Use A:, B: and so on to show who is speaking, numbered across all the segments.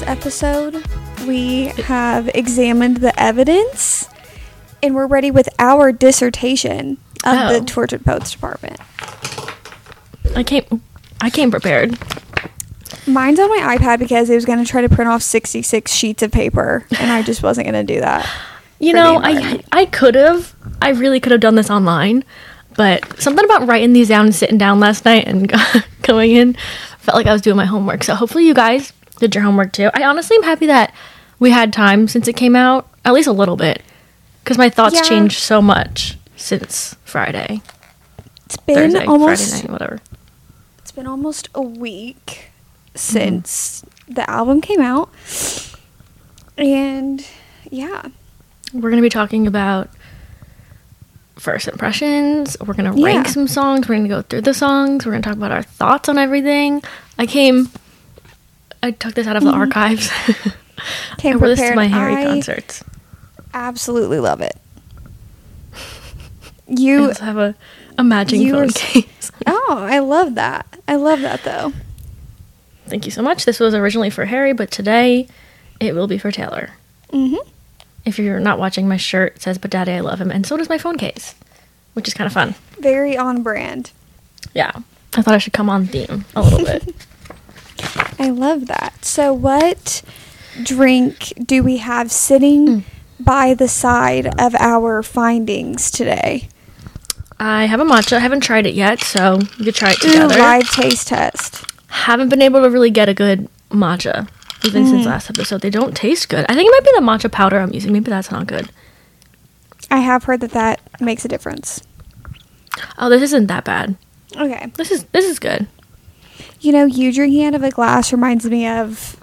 A: episode, we have examined the evidence and we're ready with our dissertation of the Tortured Poets Department.
B: I came prepared.
A: Mine's on my iPad because it was going to try to print off 66 sheets of paper, and I just wasn't going to do that.
B: You know, I really could have done this online, but something about writing these down and sitting down last night and going in felt like I was doing my homework. So hopefully you guys did your homework too. I honestly am happy that we had time since it came out, at least a little bit, because my thoughts changed so much since Friday.
A: It's been
B: Friday night, whatever.
A: It's been almost a week since the album came out, and yeah,
B: we're gonna be talking about first impressions. We're gonna rank some songs. We're gonna go through the songs. We're gonna talk about our thoughts on everything. I took this out of the archives.
A: Came
B: I wore this to
A: prepared.
B: my Harry concerts.
A: Absolutely love it.
B: I also have a matching phone case.
A: Oh, I love that. I love that though.
B: Thank you so much. This was originally for Harry, but today it will be for Taylor.
A: Mm-hmm.
B: If you're not watching, my shirt says, "But Daddy, I love him," and so does my phone case, which is kind of fun.
A: Very on brand.
B: Yeah. I thought I should come on theme a little bit.
A: I love that. So what drink do we have sitting by the side of our findings today?
B: I have a matcha. I haven't tried it yet, so we could try it together.
A: Live taste test.
B: Haven't been able to really get a good matcha, even since last episode. They don't taste good. I think it might be the matcha powder I'm using. Maybe that's not good.
A: I have heard that makes a difference.
B: Oh, this isn't that bad.
A: Okay.
B: This is good.
A: You know, you drinking out of a glass reminds me of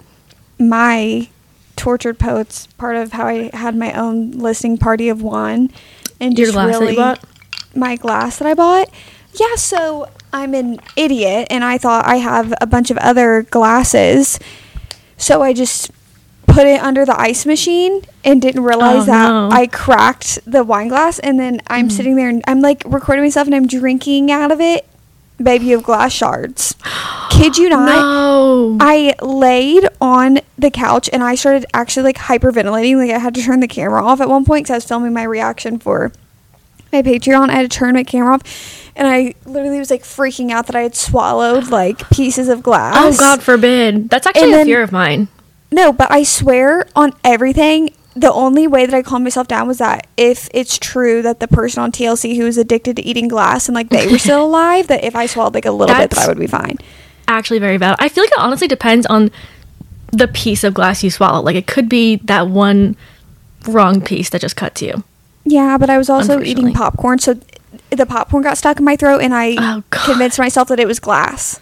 A: my Tortured Poets, part of how I had my own listening party of one. And
B: Your glass that you bought?
A: My glass that I bought? Yeah, so I'm an idiot, and I thought I have a bunch of other glasses. So I just put it under the ice machine and didn't realize I cracked the wine glass. And then I'm sitting there, and I'm, like, recording myself, and I'm drinking out of it. Baby, you have glass shards. Kid you not.
B: No.
A: I laid on the couch and I started actually like hyperventilating. Like I had to turn the camera off at one point because I was filming my reaction for my Patreon. I had to turn my camera off and I literally was like freaking out that I had swallowed like pieces of glass.
B: Oh, God forbid. That's actually a fear of mine.
A: No, but I swear on everything, the only way that I calmed myself down was that if it's true that the person on TLC who was addicted to eating glass and like they were still alive, that if I swallowed like a little bit, that I would be fine.
B: Actually very valid. I feel like it honestly depends on the piece of glass you swallow. Like it could be that one wrong piece that just cuts you.
A: Yeah, but I was also eating popcorn, so the popcorn got stuck in my throat and I convinced myself that it was glass.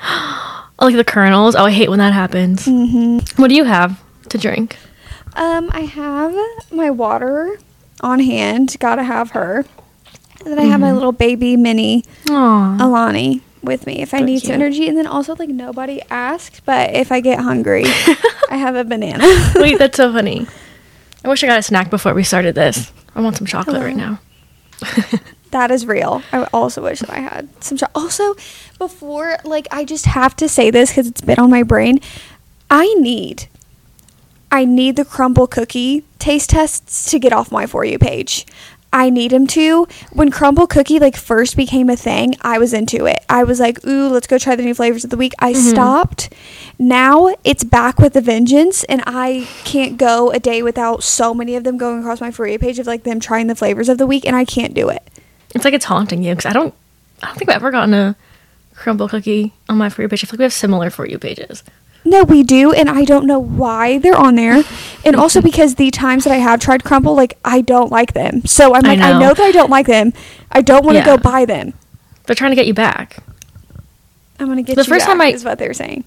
B: Like the kernels. Oh, I hate when that happens.
A: Mm-hmm.
B: What do you have to drink?
A: I have my water on hand. Gotta have her. And then I have my little baby mini Alani with me if I need some energy. And then also, like, nobody asked, but if I get hungry, I have a banana.
B: Wait, that's so funny. I wish I got a snack before we started this. I want some chocolate right now.
A: That is real. I also wish that I had some chocolate. Also, before, like, I just have to say this because it's been on my brain. I need the crumble cookie taste tests to get off my For You page. I need them to. When crumble cookie like first became a thing, I was into it. I was like, ooh, let's go try the new flavors of the week. I stopped. Now it's back with a vengeance, and I can't go a day without so many of them going across my For You page of like them trying the flavors of the week, and I can't do it.
B: It's like it's haunting you because I don't think I've ever gotten a crumble cookie on my For You page. I feel like we have similar For You pages.
A: No, we do, and I don't know why they're on there. And also because the times that I have tried crumble, like, I don't like them. So I'm like, I know that I don't like them. I don't want to go buy them.
B: They're trying to get you back.
A: I'm going to get you back is what they're saying.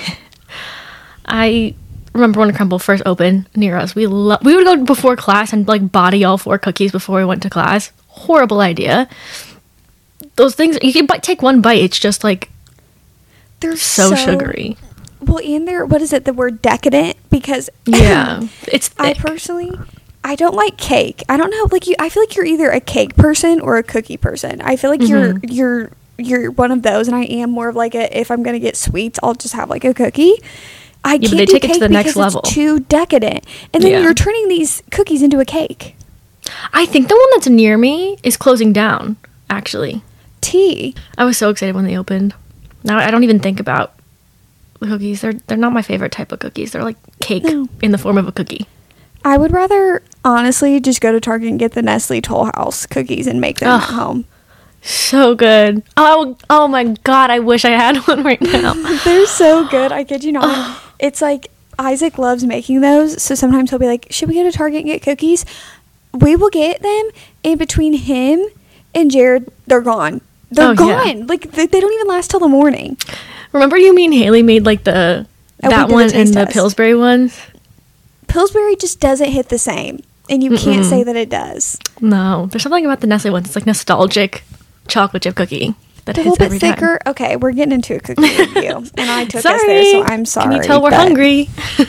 B: I remember when crumble first opened near us. We would go before class and, like, body all 4 cookies before we went to class. Horrible idea. Those things, you can take one bite. It's just, like, they're so sugary.
A: Well, and they're, what is it, the word decadent? Because
B: it's thick.
A: I don't like cake. I don't know, like, I feel like you're either a cake person or a cookie person. I feel like you're one of those, and I am more of like if I'm gonna get sweets, I'll just have like a cookie. I can't
B: they
A: do
B: take it to
A: cake
B: the next
A: because
B: level.
A: it's too decadent. And then
B: Yeah.
A: you're turning these cookies into a cake.
B: I think the one that's near me is closing down, actually.
A: Tea.
B: I was so excited when they opened. Now I don't even think about the cookies. They're not my favorite type of cookies. They're like cake
A: No.
B: in the form of a cookie.
A: I would rather, honestly, just go to Target and get the Nestle Toll House cookies and make them at
B: Ugh.
A: home.
B: So good. Oh my god, I wish I had one right now.
A: They're so good. I kid you not. It's like Isaac loves making those, so sometimes he'll be like, should we go to Target and get cookies? We will get them, and between him and Jared, they're gone. They're gone.
B: Yeah.
A: Like, they don't even last till the morning.
B: Remember me and Haley made like that
A: we did the
B: one and
A: taste
B: the
A: test.
B: Pillsbury ones?
A: Pillsbury just doesn't hit the same, and you can't say that it does.
B: No. There's something about the Nestle ones. It's like nostalgic chocolate chip cookie that
A: A
B: hits
A: little bit
B: every
A: thicker. Okay, we're getting into a cookie review, and I took us there,
B: Sorry.
A: so I'm sorry.
B: Can you tell we're
A: but
B: hungry?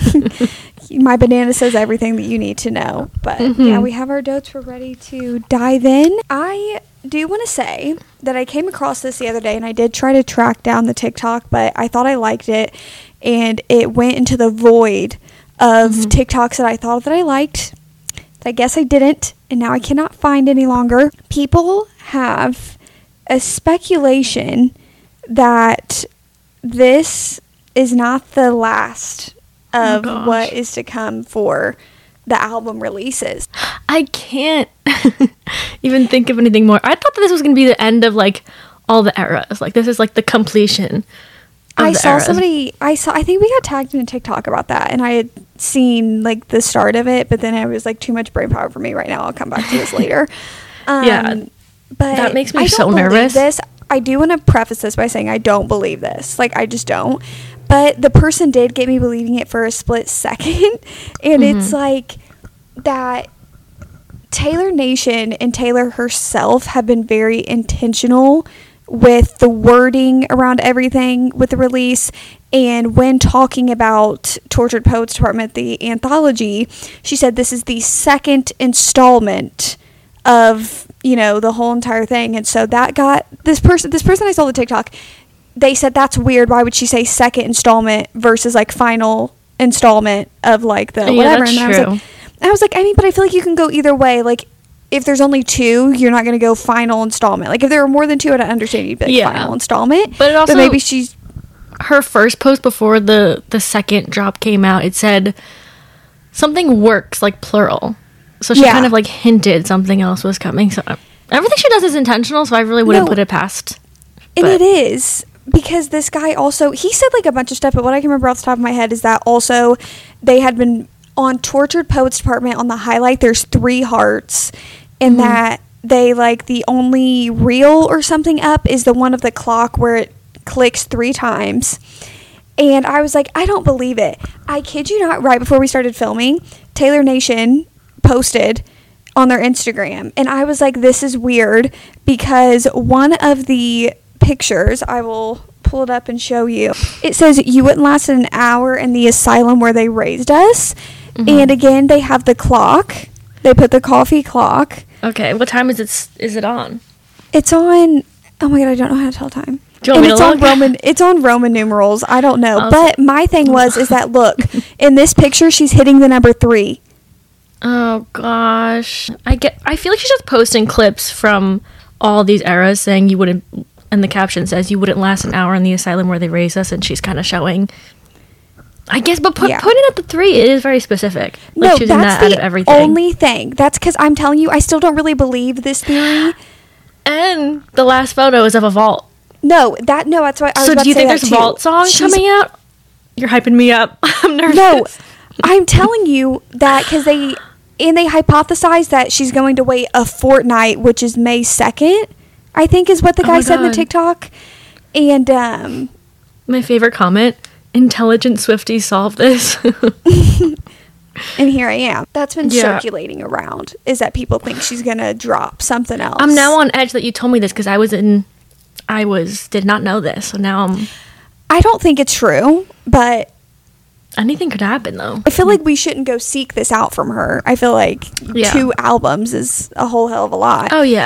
A: My banana says everything that you need to know. But yeah, we have our dotes. We're ready to dive in. I do want to say that I came across this the other day, and I did try to track down the TikTok, but I thought I liked it, and it went into the void of TikToks that I thought that I liked. I guess I didn't, and now I cannot find any longer. People have a speculation that this is not the last of
B: gosh.
A: what is to come for the album releases.
B: I can't even think of anything more. I thought that this was going to be the end of like all the eras. Like this is like the completion of
A: I
B: the
A: saw
B: eras.
A: I think we got tagged in a TikTok about that, and I had seen like the start of it, but then it was like too much brain power for me right now. I'll come back to this later.
B: Yeah.
A: But
B: That makes me
A: I
B: so
A: don't believe
B: nervous.
A: This I do want to preface this by saying I don't believe this. Like, I just don't. But the person did get me believing it for a split second, and it's like that Taylor Nation and Taylor herself have been very intentional with the wording around everything with the release. And when talking about Tortured Poets Department, the anthology, she said this is the second installment of, you know, the whole entire thing. And so that got this person I saw the TikTok, they said that's weird. Why would she say second installment versus like final installment of like the whatever?
B: That's
A: And
B: true.
A: I was like, I mean, but I feel like you can go either way. Like, if there's only two, you're not going to go final installment. Like, if there were more than two, I'd understand you'd be like
B: Yeah.
A: final installment.
B: But it also-
A: maybe she's
B: Her first post before the second drop came out, it said something works, like plural. So she
A: Yeah.
B: kind of like hinted something else was coming. So everything she does is intentional, so I really wouldn't
A: No.
B: put it past.
A: And
B: But-
A: it is, because this guy also, he said like a bunch of stuff, but what I can remember off the top of my head is that also they had been on Tortured Poets Department on the highlight, there's 3 hearts, and that they like the only reel or something up is the one of the clock where it clicks 3 times. And I was like, I don't believe it. I kid you not, right before we started filming, Taylor Nation posted on their Instagram, and I was like, this is weird, because one of the pictures, I will pull it up and show you, it says you wouldn't last an hour in the asylum where they raised us. And again, they have the clock, they put the coffee clock.
B: Okay, what time is it on?
A: It's on, oh my god, I don't know how to tell time.
B: Do you want
A: And
B: me
A: it's
B: to
A: on
B: look?
A: Roman. It's on Roman numerals. I don't know,
B: Oh,
A: but my thing is that look, in this picture, she's hitting the number 3.
B: Oh gosh, I feel like she's just posting clips from all these eras, saying you wouldn't, and the caption says you wouldn't last an hour in the asylum where they raised us, and she's kind of showing. I guess, but
A: Yeah.
B: putting at the 3, it is very specific. Like
A: No,
B: choosing
A: that's
B: that out
A: the
B: of everything.
A: only thing. That's because I'm telling you, I still don't really believe this theory.
B: And the last photo is of a vault.
A: No, that's why I was
B: So
A: about
B: do you
A: to say
B: think
A: that
B: there's
A: too.
B: vault songs
A: She's-
B: coming out? You're hyping me up. I'm nervous.
A: No, I'm telling you that because they hypothesized that she's going to wait a fortnight, which is May 2nd, I think is what the
B: Oh
A: guy
B: my
A: said in the
B: God.
A: TikTok. And
B: My favorite comment: "Intelligent Swifties solve this."
A: and here I am. That's been
B: Yeah.
A: circulating around, is that people think she's going to drop something else.
B: I'm now on edge that you told me this because did not know this. So now
A: I don't think it's true, but
B: anything could happen though.
A: I feel like we shouldn't go seek this out from her. I feel like
B: Yeah.
A: 2 albums is a whole hell of a lot.
B: Oh yeah,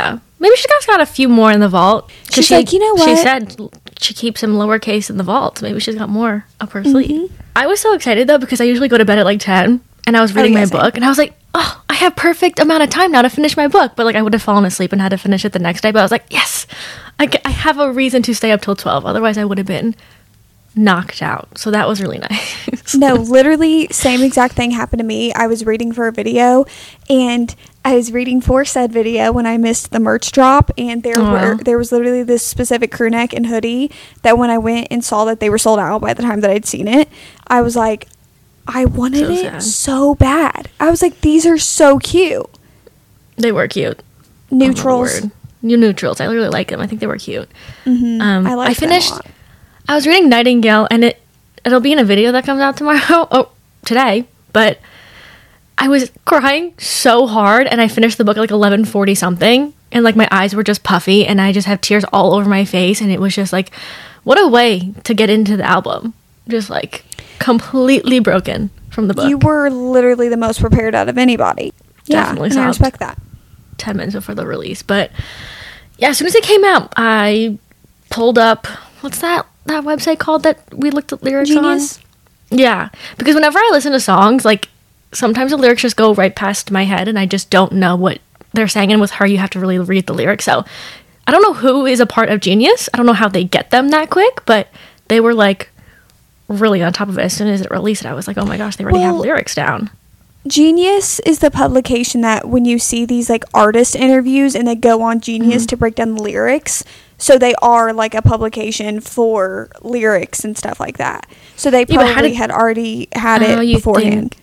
B: Maybe she's got a few more in the vault.
A: She's like, you know what?
B: She said she keeps them lowercase in the vault. Maybe she's got more up her sleeve. I was so excited, though, because I usually go to bed at like 10, and I was reading my book, and I was like, oh, I have perfect amount of time now to finish my book. But like, I would have fallen asleep and had to finish it the next day. But I was like, yes, I have a reason to stay up till 12. Otherwise, I would have been knocked out. So that was really nice.
A: No, literally same exact thing happened to me. I was reading for a video, and I was reading for said video when I missed the merch drop, and there was literally this specific crew neck and hoodie that when I went and saw that they were sold out by the time that I'd seen it, I was like, I wanted it so bad. I was like, these are so cute.
B: They were cute.
A: Neutrals.
B: New neutrals. I really like them. I think they were cute.
A: I like them a lot.
B: I was reading Nightingale, and it'll be in a video that comes out tomorrow. Today. But I was crying so hard, and I finished the book at like 11:40 something, and like my eyes were just puffy, and I just have tears all over my face, and it was just like, what a way to get into the album. Just like completely broken from the book.
A: You were literally the most prepared out of anybody.
B: Definitely,
A: and I respect that.
B: 10 minutes before the release, but yeah, as soon as it came out, I pulled up, what's that website called that we looked at lyrics
A: Genius?
B: on? Yeah, because whenever I listen to songs, like sometimes the lyrics just go right past my head, and I just don't know what they're saying. And with her, you have to really read the lyrics. So I don't know who is a part of Genius. I don't know how they get them that quick, but they were like really on top of it. As soon as it released, I was like, oh my gosh, they already have lyrics down.
A: Genius is the publication that when you see these like artist interviews and they go on Genius to break down the lyrics, so they are like a publication for lyrics and stuff like that. So they probably had already had it beforehand.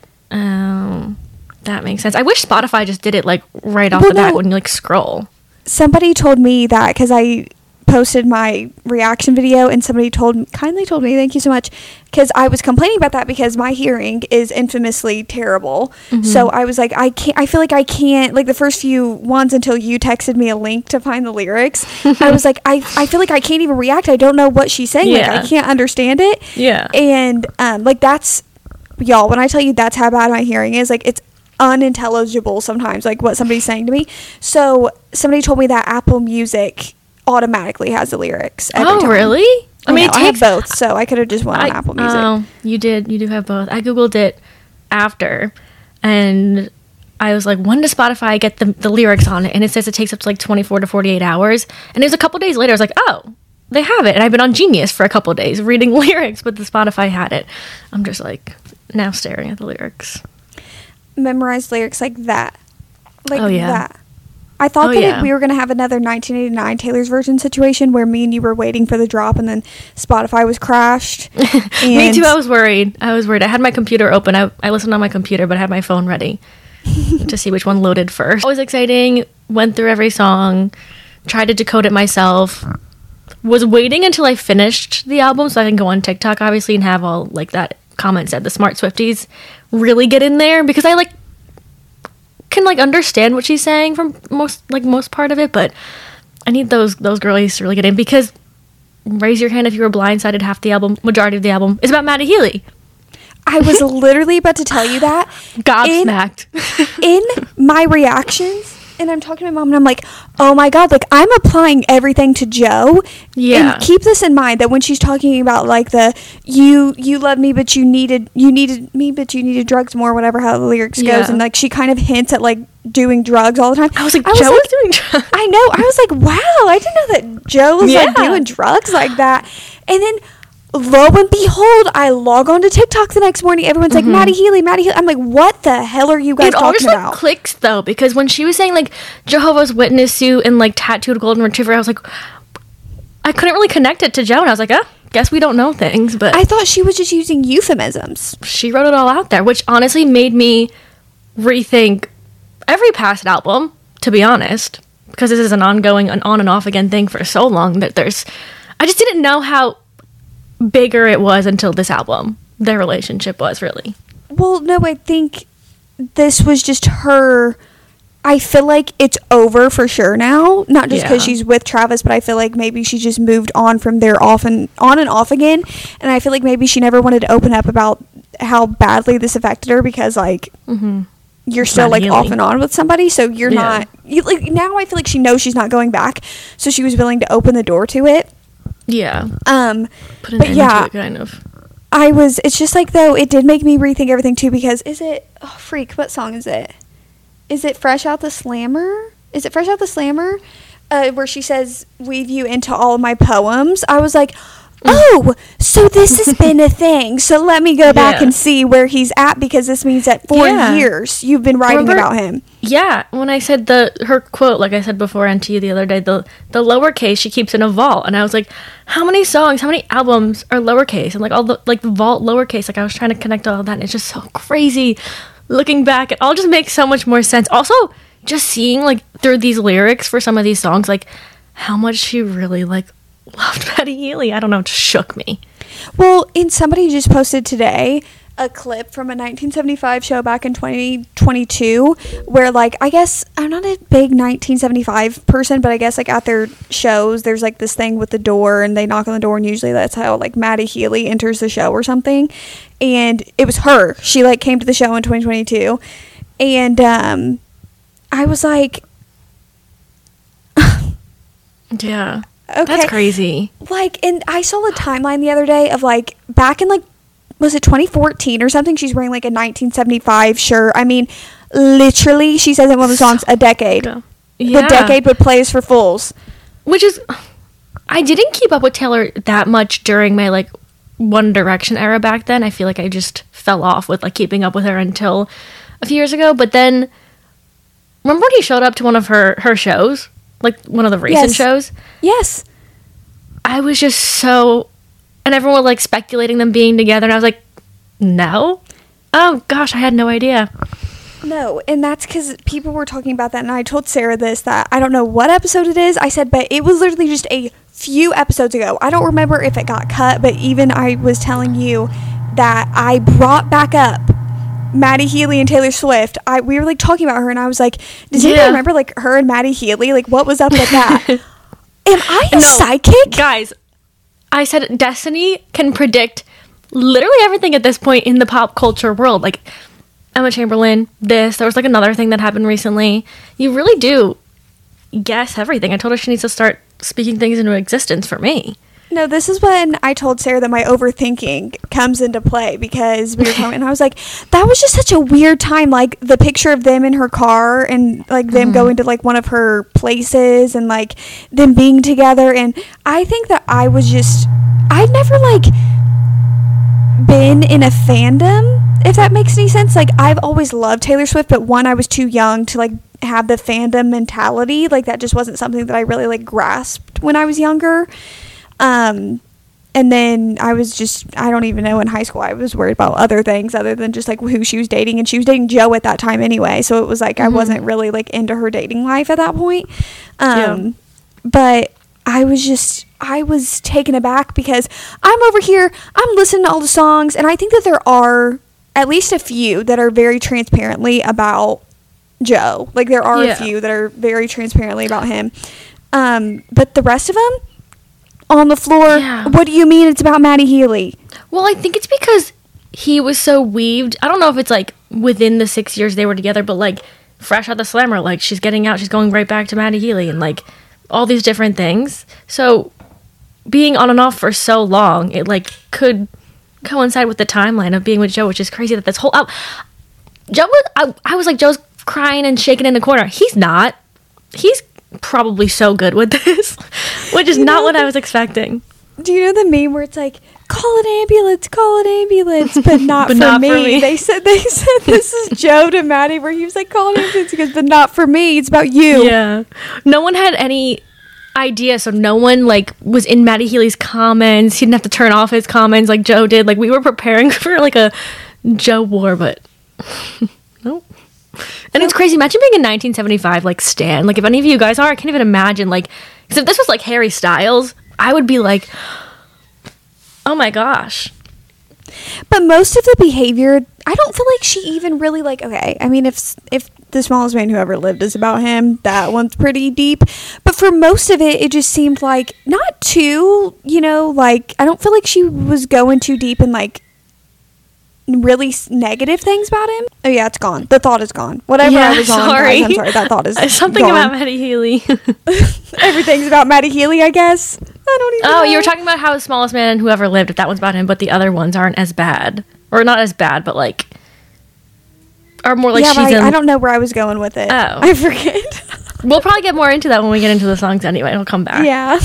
B: That makes sense. I wish Spotify just did it like right off the bat when you like scroll.
A: Somebody told me that because I posted my reaction video, and somebody kindly told me, thank you so much, because I was complaining about that because my hearing is infamously terrible. So I was like, I feel like I can't, like the first few ones until you texted me a link to find the lyrics, I was like, I feel like I can't even react. I don't know what she's saying. Like I can't understand it.
B: Yeah.
A: And like that's, y'all, when I tell you that's how bad my hearing is, like it's unintelligible sometimes, like what somebody's saying to me. So somebody told me that Apple Music automatically has the lyrics every time.
B: Really?
A: I mean, I have both, so I could have just went on Apple Music.
B: Oh, you do have both. I googled it after, and I was like, when does Spotify get the lyrics on it? And it says it takes up to like 24 to 48 hours. And it was a couple days later, I was like, oh, they have it. And I've been on Genius for a couple of days reading lyrics, but the Spotify had it. I'm just like now staring at the lyrics.
A: Memorize lyrics like that. Like that. I thought we were going to have another 1989 Taylor's Version situation where me and you were waiting for the drop and then Spotify was crashed.
B: Me too, I was worried. I had my computer open. I listened on my computer, but I had my phone ready to see which one loaded first. It was exciting. Went through every song. Tried to decode it myself. Was waiting until I finished the album so I can go on TikTok, obviously, and have all, like that comment said, the smart Swifties really get in there, because I, like, can like understand what she's saying from most part of it, but I need those girlies to really get in, because raise your hand if you were blindsided, majority of the album is about Maddie Healy.
A: I was literally about to tell you that.
B: Gobsmacked.
A: In my reactions, and I'm talking to my mom, and I'm like, oh my god, like I'm applying everything to Joe.
B: Yeah.
A: And keep this in mind that when she's talking about like the you loved me but you needed me but you needed drugs more, whatever how the lyrics goes, and like she kind of hints at like doing drugs all the time.
B: I was like, Joe was doing drugs.
A: I know. I was like, wow, I didn't know that Joe was like doing drugs like that. And then lo and behold, I log on to TikTok the next morning. Everyone's like, Maddie Healy. I'm like, what the hell are you guys talking about? It
B: always clicks, though, because when she was saying, like, Jehovah's Witness suit and, like, tattooed golden retriever, I was like, I couldn't really connect it to Joe, and I was like, guess we don't know things, but...
A: I thought she was just using euphemisms.
B: She wrote it all out there, which honestly made me rethink every past album, to be honest, because this is an ongoing, an on and off again thing for so long that there's... I just didn't know how bigger it was until this album. Their relationship was really.
A: Well, no, I think this was just her. I feel like it's over for sure now. Not just because she's with Travis, but I feel like maybe she just moved on from there on and off again. And I feel like maybe she never wanted to open up about how badly this affected her because, like, you're still
B: Maddie
A: like off
B: Healy.
A: and on with somebody, so you're not, you like, now I feel like she knows she's not going back, so she was willing to open the door to it.
B: Yeah. Put an
A: But
B: end
A: yeah,
B: to it, kind of.
A: it's just like, though, it did make me rethink everything too, because what song is it? Is it Fresh Out the Slammer? Is it Fresh Out the Slammer? Where she says, weave you into all of my poems. I was like, oh, so this has been a thing. So let me go back and see where he's at, because this means that for years you've been writing about him.
B: Yeah, when I said her quote, like I said before and to you the other day, the lowercase she keeps in a vault, and I was like, how many songs, how many albums are lowercase? And like all the vault lowercase, like I was trying to connect all of that, and it's just so crazy. Looking back, it all just makes so much more sense. Also, just seeing like through these lyrics for some of these songs, like how much she really like loved Maddie Healy. I don't know, it just shook me.
A: Well, and somebody just posted today a clip from a 1975 show back in 2022 where, like, I guess I'm not a big 1975 person, but I guess like at their shows there's like this thing with the door, and they knock on the door, and usually that's how like Maddie Healy enters the show or something. And it was her. She like came to the show in 2022, and I was like,
B: yeah.
A: Okay.
B: That's crazy.
A: Like, and I saw the timeline the other day of like back in like, was it 2014 or something? She's wearing like a 1975 shirt. I mean, literally, she says in one of the songs, a decade.
B: Yeah.
A: The decade would play us for fools.
B: Which is, I didn't keep up with Taylor that much during my like One Direction era back then. I feel like I just fell off with like keeping up with her until a few years ago. But then, remember when he showed up to one of her shows? Like one of the recent shows?
A: Yes.
B: I was just so, and everyone was like speculating them being together, and I was like, no? Oh gosh, I had no idea.
A: No, and that's because people were talking about that, and I told Sarah this, that I don't know what episode it is. I said, but it was literally just a few episodes ago. I don't remember if it got cut, but even I was telling you that I brought back up Maddie Healy and Taylor Swift. We were like talking about her, and I was like, does anybody remember like her and Maddie Healy? Like, what was up with that? Am I a psychic?
B: Guys, I said Destiny can predict literally everything at this point in the pop culture world. Like Emma Chamberlain, there was like another thing that happened recently. You really do guess everything. I told her she needs to start speaking things into existence for me.
A: No, this is when I told Sarah that my overthinking comes into play, because we were talking, and I was like, that was just such a weird time. Like the picture of them in her car, and like them going to like one of her places, and like them being together. And I think that I'd never like been in a fandom, if that makes any sense. Like I've always loved Taylor Swift, but one, I was too young to like have the fandom mentality. Like that just wasn't something that I really like grasped when I was younger. And then I don't even know, in high school I was worried about other things other than just like who she was dating, and she was dating Joe at that time anyway, so it was like I wasn't really like into her dating life at that point. But I was taken aback, because I'm over here, I'm listening to all the songs, and I think that there are at least a few that are very transparently about Joe. Like there are a few that are very transparently about him, but the rest of them on the floor. What do you mean it's about Maddie Healy?
B: Well, I think it's because he was so weaved. I don't know if it's like within the 6 years they were together, but like Fresh Out the Slammer, like she's getting out, she's going right back to Maddie Healy, and like all these different things. So being on and off for so long, it like could coincide with the timeline of being with Joe, which is crazy that this whole Joe was, I was like, Joe's crying and shaking in the corner. He's not. He's probably so good with this, which is not what I was expecting.
A: Do you know the meme where it's like, call an ambulance, but not,
B: but
A: for,
B: not
A: me.
B: for me.
A: They said this is Joe to Maddie, where he was like, call an ambulance. He goes, but not for me, it's about you.
B: Yeah. No one had any idea, so no one like was in Maddie Healy's comments. He didn't have to turn off his comments like Joe did. Like we were preparing for like a Joe war, but nope. And it's crazy. Imagine being in 1975, like Stan. Like if any of you guys are, I can't even imagine. Like, because if this was like Harry Styles, I would be like, oh my gosh.
A: But most of the behavior, I don't feel like she even really like. Okay, I mean, if The Smallest Man Who Ever Lived is about him, that one's pretty deep. But for most of it, it just seemed like not too. Like I don't feel like she was going too deep in like really negative things about him. Oh yeah, it's gone. The thought is gone. Whatever I was on, guys, I'm sorry. That thought is
B: something
A: gone.
B: about Maddie Healy.
A: Everything's about Maddie Healy, I guess. I don't even know.
B: You were talking about how Smallest Man Who Ever Lived, if that one's about him, but the other ones aren't as bad. Or not as bad, but like are more like
A: I don't know where I was going with it.
B: Oh.
A: I forget.
B: We'll probably get more into that when we get into the songs anyway. It'll come back.
A: Yeah.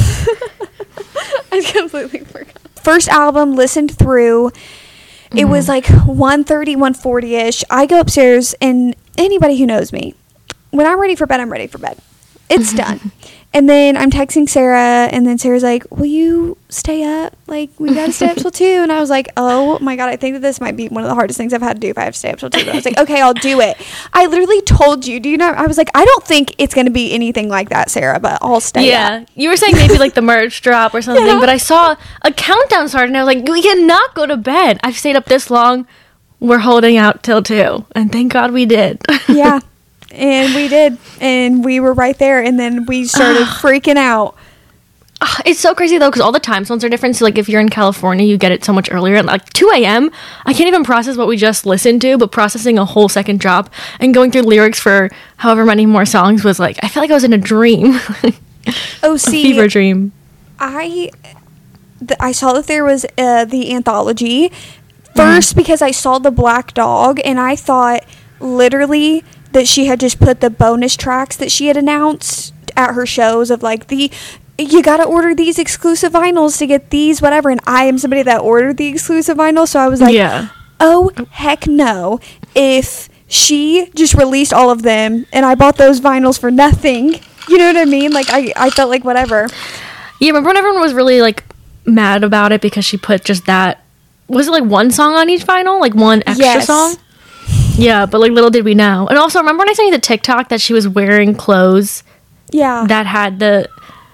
A: I completely forgot. First album, listened through. It was like 1:30, 1:40-ish. I go upstairs, and anybody who knows me, when I'm ready for bed, I'm ready for bed. It's done. And then I'm texting Sarah, and then Sarah's like, will you stay up? Like, we got to stay up till 2. And I was like, oh, my God, I think that this might be one of the hardest things I've had to do if I have to stay up till 2. But I was like, okay, I'll do it. I literally told you, do you know? I was like, I don't think it's going to be anything like that, Sarah, but I'll stay up.
B: You were saying maybe like the merch drop or something, but I saw a countdown started, and I was like, we cannot go to bed. I've stayed up this long. We're holding out till 2. And thank God we did.
A: Yeah. And we did, and we were right there, and then we started freaking out.
B: It's so crazy though, because all the time zones are different. So like if you're in California, you get it so much earlier. Like 2 a.m. I can't even process what we just listened to, but processing a whole second drop and going through lyrics for however many more songs was like, I felt like I was in a dream.
A: Oh, see,
B: a fever dream.
A: I saw that there was the anthology first because I saw the Black Dog, and I thought literally that she had just put the bonus tracks that she had announced at her shows of like you gotta order these exclusive vinyls to get these whatever, and I am somebody that ordered the exclusive vinyls, so I was like, oh heck no, if she just released all of them and I bought those vinyls for nothing, you know what I mean? Like I felt like whatever.
B: Yeah, remember when everyone was really like mad about it because she put just that, was it like one song on each vinyl, like one extra song? Yeah, but like little did we know. And also, remember when I sent you the TikTok that she was wearing clothes that had the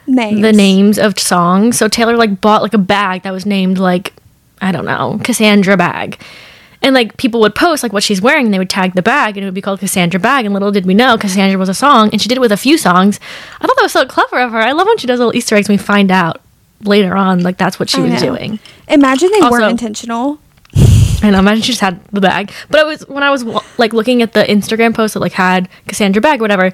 B: names of songs? So Taylor like bought like a bag that was named like, I don't know, Cassandra bag. And like people would post like what she's wearing, and they would tag the bag, and it would be called Cassandra bag. And little did we know Cassandra was a song, and she did it with a few songs. I thought that was so clever of her. I love when she does little Easter eggs and we find out later on like that's what she was doing.
A: Imagine they weren't intentional.
B: I know, imagine she just had the bag. But when I was like looking at the Instagram post that like had Cassandra bag, whatever,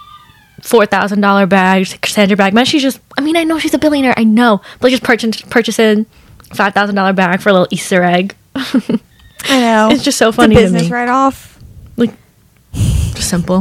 B: $4,000 bag, Cassandra bag. Man, she's just, I mean, I know she's a billionaire, I know, but like just purchasing $5,000 bag for a little Easter egg.
A: I know.
B: It's just so funny
A: to me.
B: Business
A: right off.
B: Like, just simple.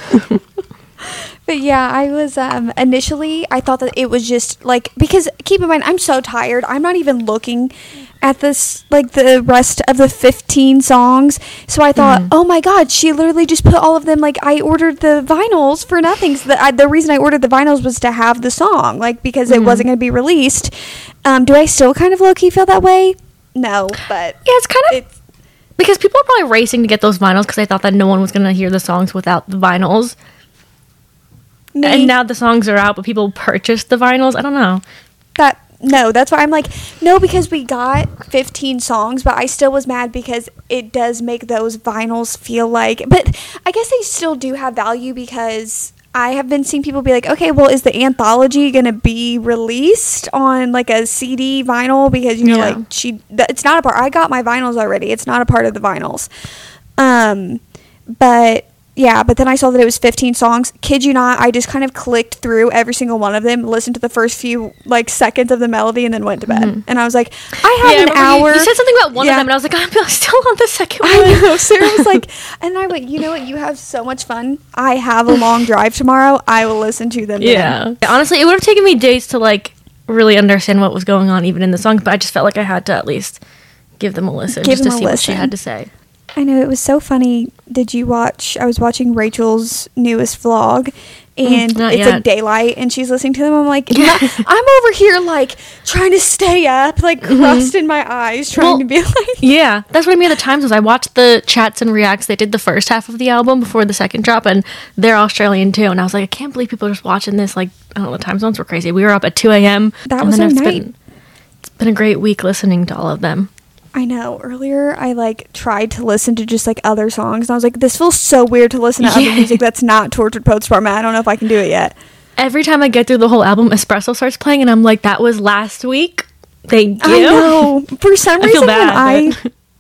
A: But yeah, I was initially I thought that it was just like, because keep in mind I'm so tired, I'm not even looking at this like the rest of the 15 songs, so I thought, oh my God, she literally just put all of them, like I ordered the vinyls for nothing. So the reason I ordered the vinyls was to have the song, like because it wasn't going to be released. Do I still kind of low-key feel that way? No, but
B: yeah, it's kind of because people are probably racing to get those vinyls because they thought that no one was going to hear the songs without the vinyls. And now the songs are out, but people purchased the vinyls. I don't know.
A: That's why I'm like, no, because we got 15 songs, but I still was mad because it does make those vinyls feel like, but I guess they still do have value because I have been seeing people be like, okay, well, is the anthology going to be released on like a CD vinyl? Because, you know, like it's not a part. I got my vinyls already. It's not a part of the vinyls. But yeah, but then I saw that it was 15 songs. Kid you not, I just kind of clicked through every single one of them, listened to the first few like seconds of the melody, and then went to bed. And I was like, I have an hour.
B: You said something about one of them, and I was like, I'm still on the second one.
A: I know. Sarah was like, and I went, you know what? You have so much fun. I have a long drive tomorrow. I will listen to them.
B: Yeah. Honestly, it would have taken me days to like really understand what was going on, even in the songs, but I just felt like I had to at least give them a listen just to see what she had to say.
A: I know, it was so funny. Did you watch? I was watching Rachel's newest vlog, and it's like daylight, and she's listening to them. I'm like, I'm over here like trying to stay up, like crust in my eyes, trying to be like.
B: Yeah, that's what I mean. At the times was I watched the chats and reacts. They did the first half of the album before the second drop, and they're Australian too. And I was like, I can't believe people are just watching this. Like, I don't know, the time zones were crazy. We were up at 2 a.m.
A: That was so nice.
B: It's been a great week listening to all of them.
A: I know. Earlier, I like tried to listen to just like other songs, and I was like, "This feels so weird to listen to other music that's not Tortured Poets Department. I don't know if I can do it yet."
B: Every time I get through the whole album, Espresso starts playing, and I'm like, "That was last week." Thank you.
A: I know. For some reason,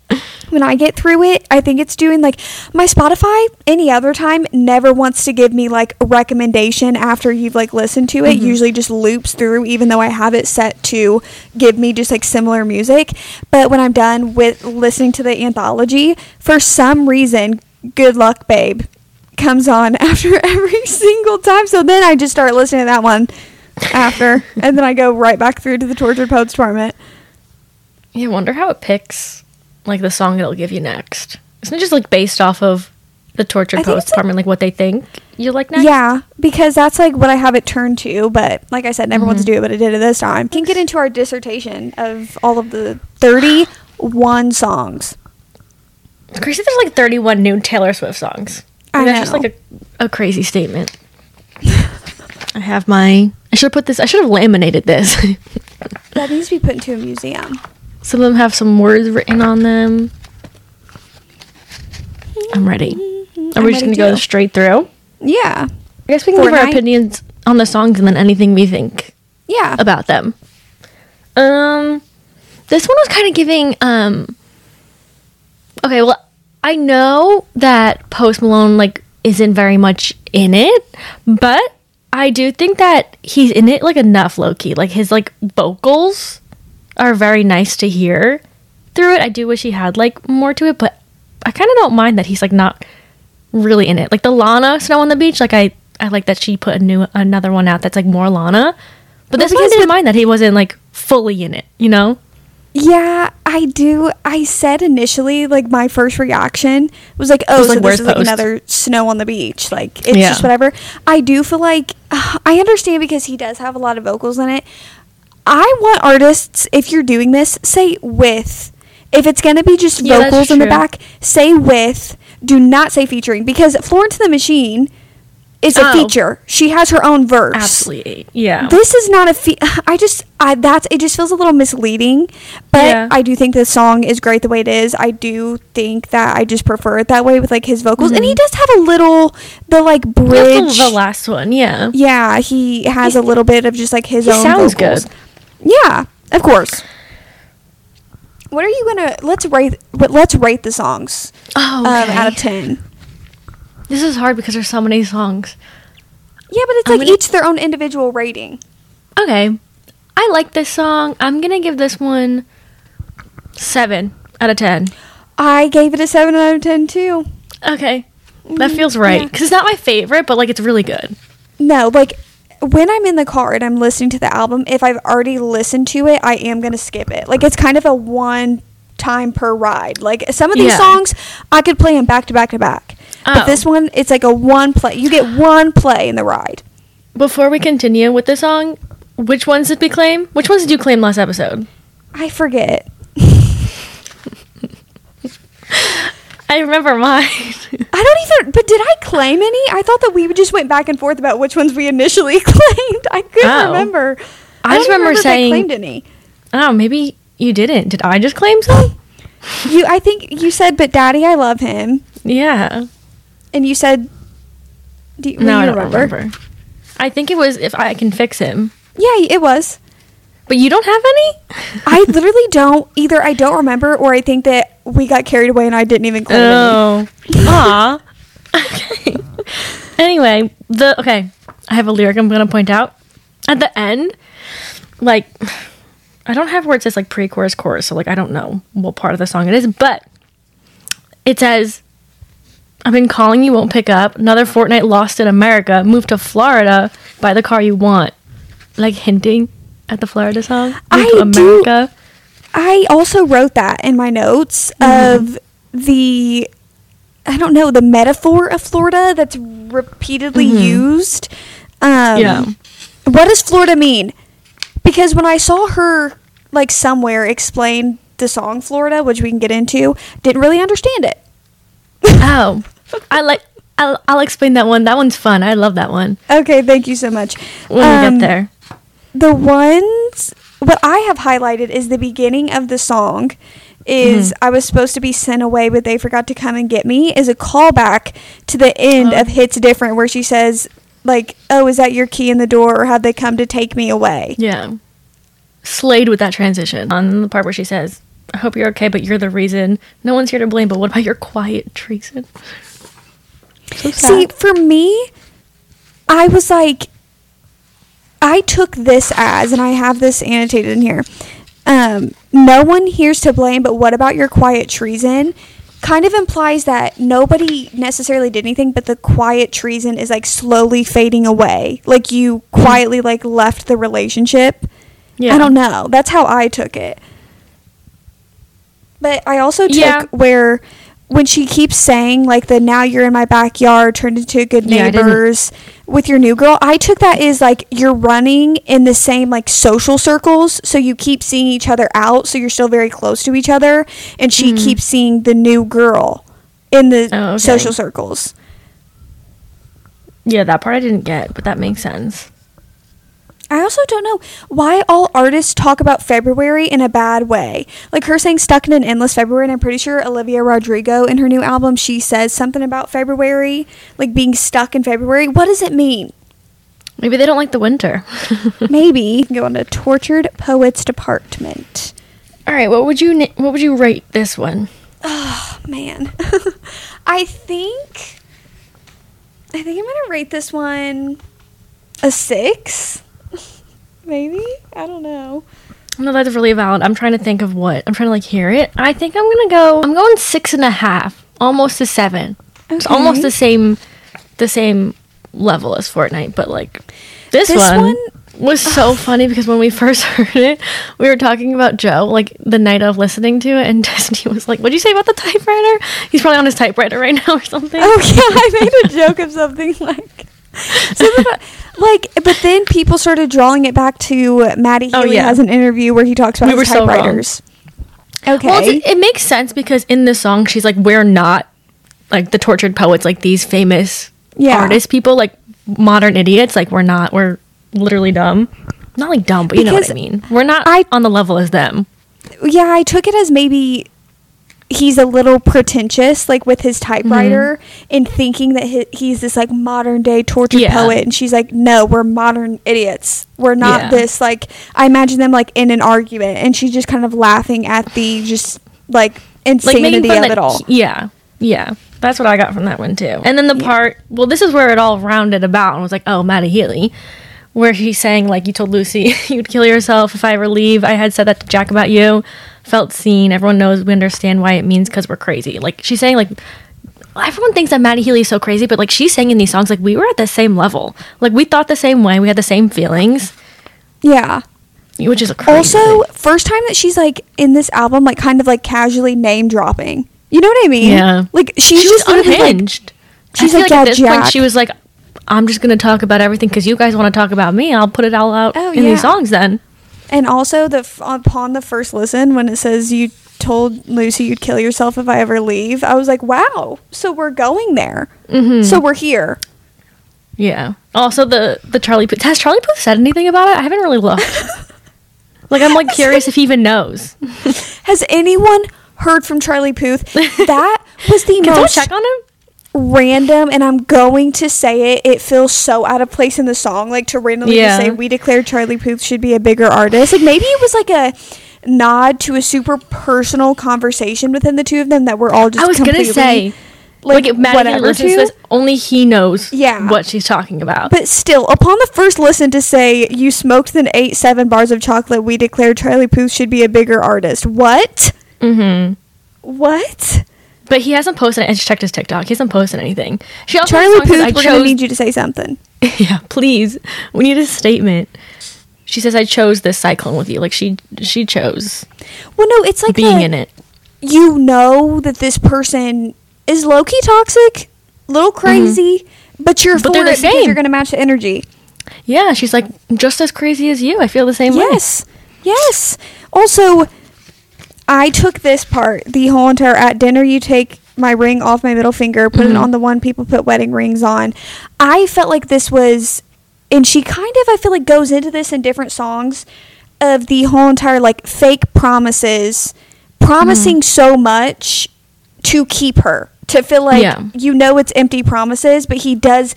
A: when I get through it, I think it's doing like my Spotify any other time never wants to give me like a recommendation after you've like listened to it. Usually just loops through, even though I have it set to give me just like similar music. But when I'm done with listening to the anthology, for some reason, Good Luck Babe comes on after every single time. So then I just start listening to that one after, and then I go right back through to the Tortured Poets Department.
B: Yeah, I wonder how it picks like the song it'll give you next. Isn't it just like based off of the Tortured Poets Department, like what they think you like next?
A: Yeah, because that's like what I have it turned to. But like I said, never wants to do it, but I did it this time. Can get into our dissertation of all of the 31 songs.
B: It's crazy there's like 31 new Taylor Swift songs.
A: I know.
B: That's just like a crazy statement. I should have laminated this.
A: That needs to be put into a museum.
B: Some of them have some words written on them. I'm ready. Are we just going to go straight through?
A: Yeah.
B: I guess we can give our opinions on the songs and then anything we think about them. This one was kind of giving, okay, well, I know that Post Malone, like, isn't very much in it, but I do think that he's in it, like, enough low-key. Like, his, like, vocals are very nice to hear through it. I do wish he had, like, more to it, but I kind of don't mind that he's, like, not really in it. Like, the Lana Snow on the Beach, like, I like that she put another one out that's, like, more Lana. But this one I didn't mind that he wasn't, like, fully in it, you know?
A: Yeah, I do. I said initially, like, my first reaction was like, oh, so this is like another Snow on the Beach. Like, it's just whatever. I do feel like, I understand because he does have a lot of vocals in it. I want artists, if you're doing this, say with. If it's going to be just vocals in the back, say with. Do not say featuring. Because Florence and the Machine is a feature. She has her own verse.
B: Absolutely. Yeah.
A: This is not a it just feels a little misleading, but I do think the song is great the way it is. I do think that I just prefer it that way with like his vocals, and he does have a little bridge.
B: The last one, yeah.
A: Yeah, he has a little bit of just like his own
B: sounds
A: vocals.
B: Good.
A: Yeah, of course. What are you gonna let's rate the songs out of 10.
B: This is hard because there's so many songs.
A: Yeah, but it's like each their own individual rating.
B: Okay. I like this song. I'm going to give this one 7 out of 10.
A: I gave it a 7 out of 10 too.
B: Okay. That feels right. Because it's not my favorite, but like it's really good.
A: No, like when I'm in the car and I'm listening to the album, if I've already listened to it, I am going to skip it. Like it's kind of a one time per ride. Like some of these songs, I could play them back to back to back. But this one, it's like a one play. You get one play in the ride.
B: Before we continue with the song, which ones did we claim? Which ones did you claim last episode?
A: I forget.
B: I remember mine.
A: But did I claim any? I thought that we just went back and forth about which ones we initially claimed. I couldn't remember.
B: I just remember saying.
A: If I claimed any.
B: Oh, maybe you didn't. Did I just claim some?
A: I think you said, but Daddy, I love him.
B: Yeah.
A: And you said, I don't remember.
B: I think it was If I Can Fix Him.
A: Yeah, it was.
B: But you don't have any?
A: I literally don't. Either I don't remember or I think that we got carried away and I didn't even claim any.
B: Aw. Okay. Anyway, I have a lyric I'm going to point out. At the end, like, I don't have where it says, like, pre-chorus, chorus, so, like, I don't know what part of the song it is, but it says, I've been calling, you won't pick up. Another fortnight lost in America. Moved to Florida. Buy the car you want. Like hinting at the Florida song. Moved to America.
A: I also wrote that in my notes of the metaphor of Florida that's repeatedly used. What does Florida mean? Because when I saw her like somewhere explain the song Florida, which we can get into, didn't really understand it.
B: I'll explain that one. That one's fun. I love that one.
A: Okay, thank you so much.
B: When we get there.
A: The ones, what I have highlighted is the beginning of the song is I was supposed to be sent away, but they forgot to come and get me, is a callback to the end of Hits Different, where she says, like, oh, is that your key in the door, or have they come to take me away?
B: Yeah. Slayed with that transition. On the part where she says, I hope you're okay, but you're the reason. No one's here to blame, but what about your quiet treason? So sad.
A: See, for me, I was like, I took this as, and I have this annotated in here, no one here's to blame, but what about your quiet treason? Kind of implies that nobody necessarily did anything, but the quiet treason is like slowly fading away. Like you quietly like left the relationship. Yeah. I don't know. That's how I took it. But I also took where when she keeps saying like the now you're in my backyard turned into good neighbors with your new girl, I took that as like you're running in the same like social circles, so you keep seeing each other out, so you're still very close to each other, and she keeps seeing the new girl in the social circles.
B: Yeah, that part I didn't get, but that makes sense.
A: I also don't know why all artists talk about February in a bad way. Like her saying stuck in an endless February, and I'm pretty sure Olivia Rodrigo in her new album, she says something about February, like being stuck in February. What does it mean?
B: Maybe they don't like the winter.
A: Maybe. Go on to Tortured Poets Department.
B: All right, what would you rate this one?
A: Oh, man. I think I'm going to rate this one a 6. Maybe? I don't know.
B: No, that's really valid. I'm trying to think of what. I'm trying to like hear it. I think I'm going 6.5. Almost a 7. Okay. It's almost the same level as Fortnite, but like this one was so funny because when we first heard it, we were talking about Joe, like the night of listening to it, and Destiny was like, what'd you say about the typewriter? He's probably on his typewriter right now or something.
A: Oh yeah, I made a joke of something like but then people started drawing it back to Maddie Healy has an interview where he talks about his typewriters.
B: So okay. Well, it makes sense because in this song, she's like, we're not like the tortured poets, like these famous artist people, like modern idiots. Like we're literally dumb. Not like dumb, but you know what I mean. We're not on the level as them. Yeah,
A: I took it as maybe he's a little pretentious, like with his typewriter, and thinking that he's this like modern day tortured poet, and she's like, no, we're modern idiots, we're not this. Like I imagine them like in an argument, and she's just kind of laughing at the just like insanity of it all.
B: Yeah, that's what I got from that one too. And then the part, well, this is where it all rounded about and was like, oh, Maddie Healy, where he's saying like, you told Lucy you'd kill yourself if I ever leave. I had said that to Jack about you. Felt seen. Everyone knows we understand why it means because we're crazy. Like she's saying like everyone thinks that Maddie Healy is so crazy, but like she's saying in these songs like we were at the same level. Like we thought the same way. We had the same feelings.
A: Yeah.
B: Which is a crazy
A: also
B: thing.
A: First time that she's like in this album like kind of like casually name dropping. You know what I mean?
B: Yeah.
A: Like she's just
B: unhinged.
A: Like, she's like
B: at this point she was like, I'm just going to talk about everything because you guys want to talk about me. I'll put it all out in these songs then.
A: And also, upon the first listen, when it says you told Lucy you'd kill yourself if I ever leave, I was like, wow, so we're going there. Mm-hmm. So we're here.
B: Yeah. Also, the Charlie Puth. Has Charlie Puth said anything about it? I haven't really looked. Like, I'm like curious if he even knows.
A: Has anyone heard from Charlie Puth? That was the
B: most... Can someone check on him?
A: Random, and I'm going to say it feels so out of place in the song, like to randomly just say we declared Charlie Puth should be a bigger artist. Like maybe it was like a nod to a super personal conversation within the two of them that we're all just.
B: I was gonna say like if Maddie listens to this, only he knows what she's talking about.
A: But still, upon the first listen to say you smoked and ate 7 bars of chocolate, we declared Charlie Puth should be a bigger artist. What? What?
B: But he hasn't posted. I just checked his TikTok. He hasn't posted anything. She also
A: Charlie Puth, we're gonna need you to say something.
B: Yeah, please. We need a statement. She says, "I chose this cyclone with you." Like she chose.
A: Well, no, it's like
B: being in it.
A: You know that this person is low key toxic, little crazy, but you're for it because you're gonna match the energy.
B: Yeah, she's like just as crazy as you. I feel the same way.
A: Yes. Also, I took this part, the whole entire at dinner you take my ring off my middle finger, put it on the one people put wedding rings on. I felt like this was, and she kind of, I feel like goes into this in different songs of the whole entire like fake promises, promising so much to keep her, to feel like you know it's empty promises, but he does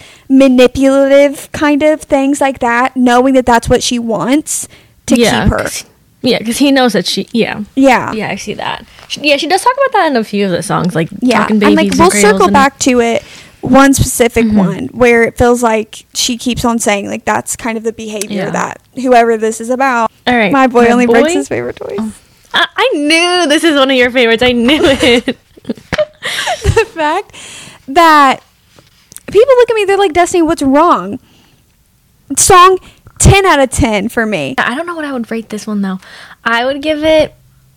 A: manipulative kind of things like that, knowing that that's what she wants to keep her.
B: Yeah, because he knows that she. Yeah.
A: Yeah.
B: Yeah, I see that. She does talk about that in a few of the songs, like talking babies
A: and like we'll
B: cradles
A: circle
B: and-
A: back to it. One specific one where it feels like she keeps on saying like that's kind of the behavior that whoever this is about.
B: All right,
A: my boy only breaks
B: boy?
A: his favorite toys.
B: I knew this is one of your favorites. I knew it.
A: The fact that people look at me, they're like, Destiny, what's wrong? Song 10 out of 10 for me.
B: I don't know what I would rate this one though. I would give it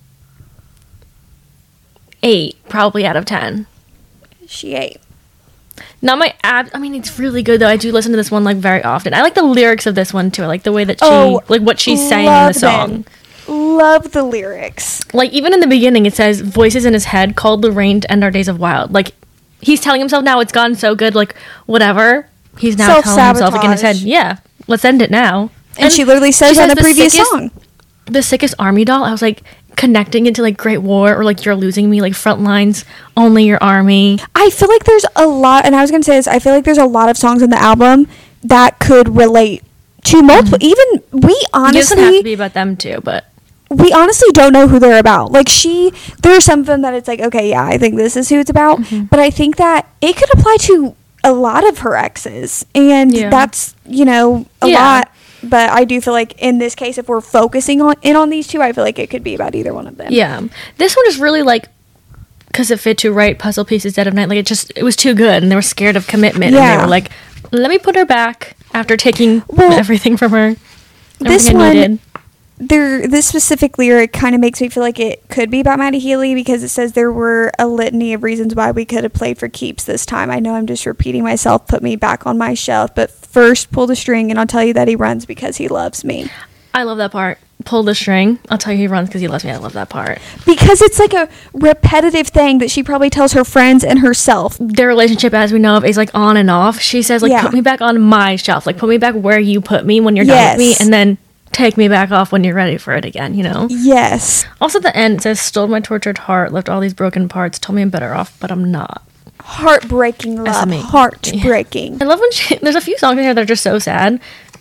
B: 8, probably out of 10.
A: She ate.
B: Not my ab. I mean, it's really good though. I do listen to this one like very often. I like the lyrics of this one too. I like the way that she, like what she's saying in the song.
A: Love the lyrics.
B: Like even in the beginning, it says voices in his head called the rain to end our days of wild. Like he's telling himself now it's gone so good. Like whatever. He's now telling himself like in his head, yeah, let's end it now.
A: And she literally says on the previous song,
B: the sickest army doll. I was like connecting into like Great War or like You're Losing Me, like front lines, only your army.
A: I feel like there's a lot, and I was gonna say this, I feel like there's a lot of songs on the album that could relate to multiple. Even we honestly,
B: it doesn't have to be about them too, but
A: we honestly don't know who they're about. Like there are some of them that it's like, okay, yeah, I think this is who it's about, but I think that it could apply to a lot of her exes, and that's a lot. But I do feel like in this case, if we're focusing on these two, I feel like it could be about either one of them.
B: Yeah, this one is really like because it fit to write puzzle pieces dead of night. Like it was too good, and they were scared of commitment, and they were like, "Let me put her back after taking everything from her."
A: This one, this specific lyric kind of makes me feel like it could be about Maddie Healy because it says there were a litany of reasons why we could have played for keeps this time. I know I'm just repeating myself. Put me back on my shelf, but first pull the string and I'll tell you that he runs because he loves me.
B: I love that part. Pull the string. I'll tell you he runs because he loves me. I love that part.
A: Because it's like a repetitive thing that she probably tells her friends and herself.
B: Their relationship, as we know of, is like on and off. She says like, put me back on my shelf. Like put me back where you put me when you're done with me. And then take me back off when you're ready for it again, you know?
A: Yes.
B: Also at the end, it says, stole my tortured heart, left all these broken parts, told me I'm better off, but I'm not.
A: Heartbreaking love. Heartbreaking.
B: Yeah. I love when there's a few songs in here that are just so sad.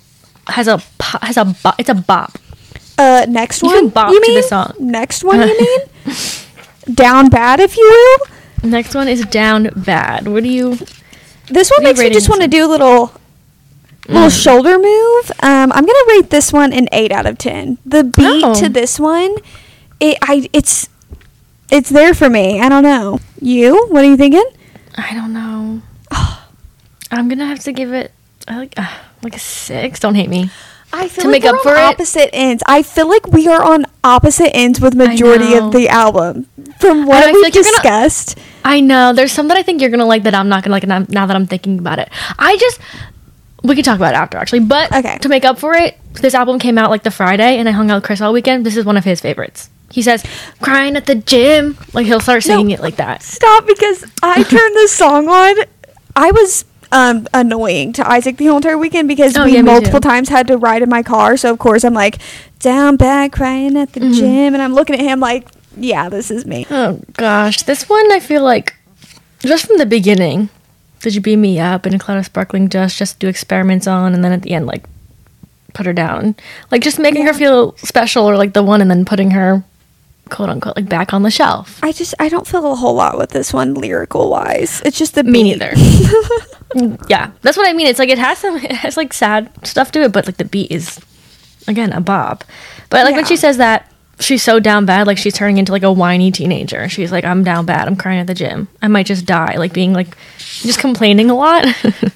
B: It's a bop.
A: Next
B: you
A: one?
B: Can bop
A: you
B: to
A: mean?
B: the song.
A: Next one, you mean? Down Bad, if you will?
B: Next one is Down Bad. What do you...
A: This one makes me just want to do a little shoulder move. I'm gonna rate this one an 8 out of 10. The beat to this one, it's there for me. I don't know. You? What are you thinking?
B: I don't know. I'm gonna have to give it like a 6. Don't hate me.
A: I feel like we're on opposite ends. I feel like we are on opposite ends with majority of the album from what we discussed.
B: I know. There's some that I think you're gonna like that I'm not gonna like now that I'm thinking about it. We could talk about it after, actually. But to make up for it, this album came out like the Friday, and I hung out with Chris all weekend. This is one of his favorites. He says, crying at the gym. Like, he'll start singing it like that.
A: Stop, because I turned this song on. I was annoying to Isaac the whole entire weekend because we multiple times had to ride in my car. So, of course, I'm like, down bad, crying at the gym. And I'm looking at him like, yeah, this is me.
B: Oh, gosh. This one, I feel like, just from the beginning... Did you beam me up in a cloud of sparkling dust just to do experiments on, and then at the end, like, put her down? Like, just making her feel special or, like, the one, and then putting her, quote-unquote, like, back on the shelf.
A: I don't feel a whole lot with this one, lyrical-wise. It's just the beat.
B: Me neither. Yeah, that's what I mean. It's, like, it has, like, sad stuff to it, but, like, the beat is, again, a bop. But, like, when she says that, she's so down bad, like, she's turning into, like, a whiny teenager. She's like, I'm down bad, I'm crying at the gym, I might just die, like, being, like, just complaining a lot.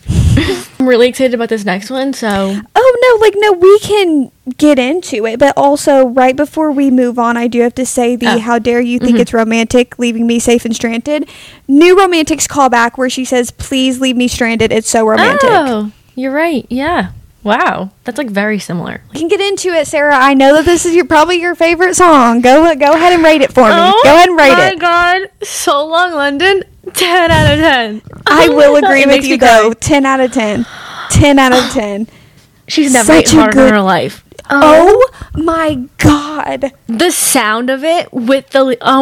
B: I'm really excited about this next one, so...
A: No, we can get into it, but also, right before we move on, I do have to say how dare you think it's romantic, leaving me safe and stranded. New Romantics callback where she says, please leave me stranded, it's so romantic.
B: Oh, you're right, yeah. Wow, that's like very similar.
A: We can get into it, Sarah. I know that this is probably your favorite song. Go ahead and rate it for me. Go ahead and rate it.
B: Oh my God, So Long London, 10 out of 10.
A: I will agree with you though. 10 out of 10. 10 out of 10.
B: She's never hit harder in her life.
A: Oh my God.
B: The sound of it with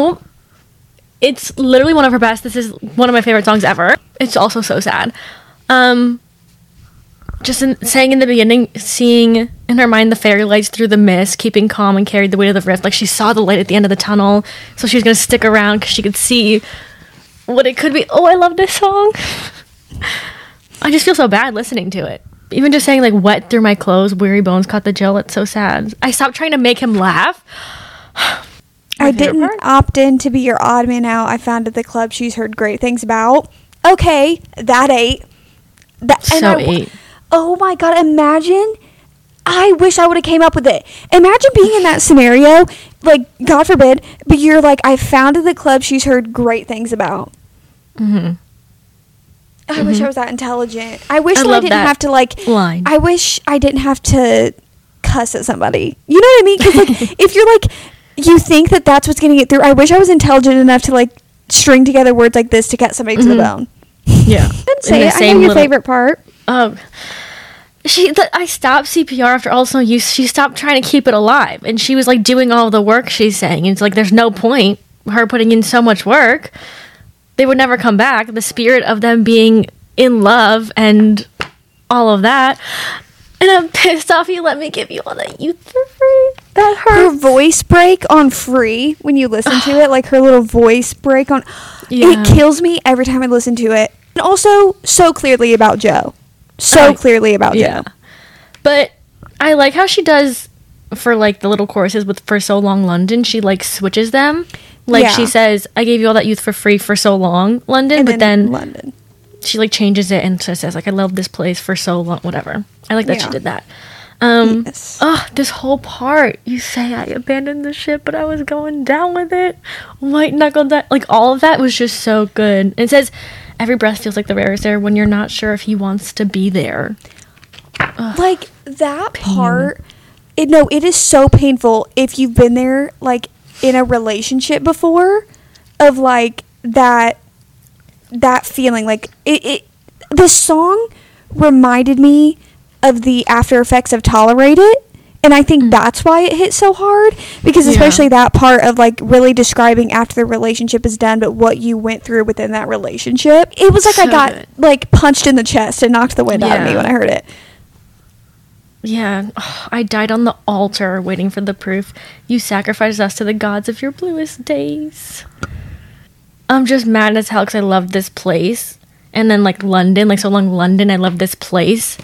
B: it's literally one of her best. This is one of my favorite songs ever. It's also so sad. Just saying in the beginning, seeing in her mind the fairy lights through the mist, keeping calm and carried the weight of the rift. Like she saw the light at the end of the tunnel, so she was gonna stick around because she could see what it could be. Oh, I love this song. I just feel so bad listening to it. Even just saying like wet through my clothes, weary bones caught the gel. It's so sad. I stopped trying to make him laugh.
A: I didn't opt in to be your odd man out. I found at the club she's heard great things about. Okay, that ate.
B: Ate.
A: Oh my god, imagine. I wish I would have came up with it. Imagine being in that scenario, like, God forbid, but you're like, I found at the club she's heard great things about.
B: Mm-hmm.
A: I wish I was that intelligent. I wish I didn't
B: that
A: have to, like,
B: line.
A: I wish I didn't have to cuss at somebody. You know what I mean? Because, like, if you're, like, you think that that's what's getting it through, I wish I was intelligent enough to, like, string together words like this to get somebody to the bone.
B: Yeah.
A: Didn't say it. I know your favorite part.
B: I stopped CPR after all the use. She stopped trying to keep it alive, and she was like doing all the work she's saying. And it's like there's no point her putting in so much work. They would never come back. The spirit of them being in love and all of that. And I'm pissed off you let me give you all that youth for free. That hurts.
A: Her voice break on Free, when you listen to it, like her little voice break on, it kills me every time I listen to it. And also, so clearly about Joe. Clearly about Joe.
B: But I like how she does for like the little choruses with For So Long London. She like switches them. Like she says, I gave you all that youth for free for so long, London. And but then
A: London.
B: She like changes it and says like, I love this place for so long, whatever. I like that she did that. This whole part, you say I abandoned the ship, but I was going down with it. White knuckled that, like all of that was just so good. It says, every breath feels like the rarest air when you're not sure if he wants to be there.
A: Like that part, it is so painful if you've been there, like in a relationship before, of like that feeling. Like the song reminded me of the after effects of Tolerate It, and I think that's why it hit so hard, because especially that part of like really describing after the relationship is done but what you went through within that relationship, it was like so I got like punched in the chest and knocked the wind out of me when I heard it.
B: I died on the altar waiting for the proof. You sacrificed us to the gods of your bluest days. I'm just mad as hell because I love this place. And then like London, like So Long London, I love this place.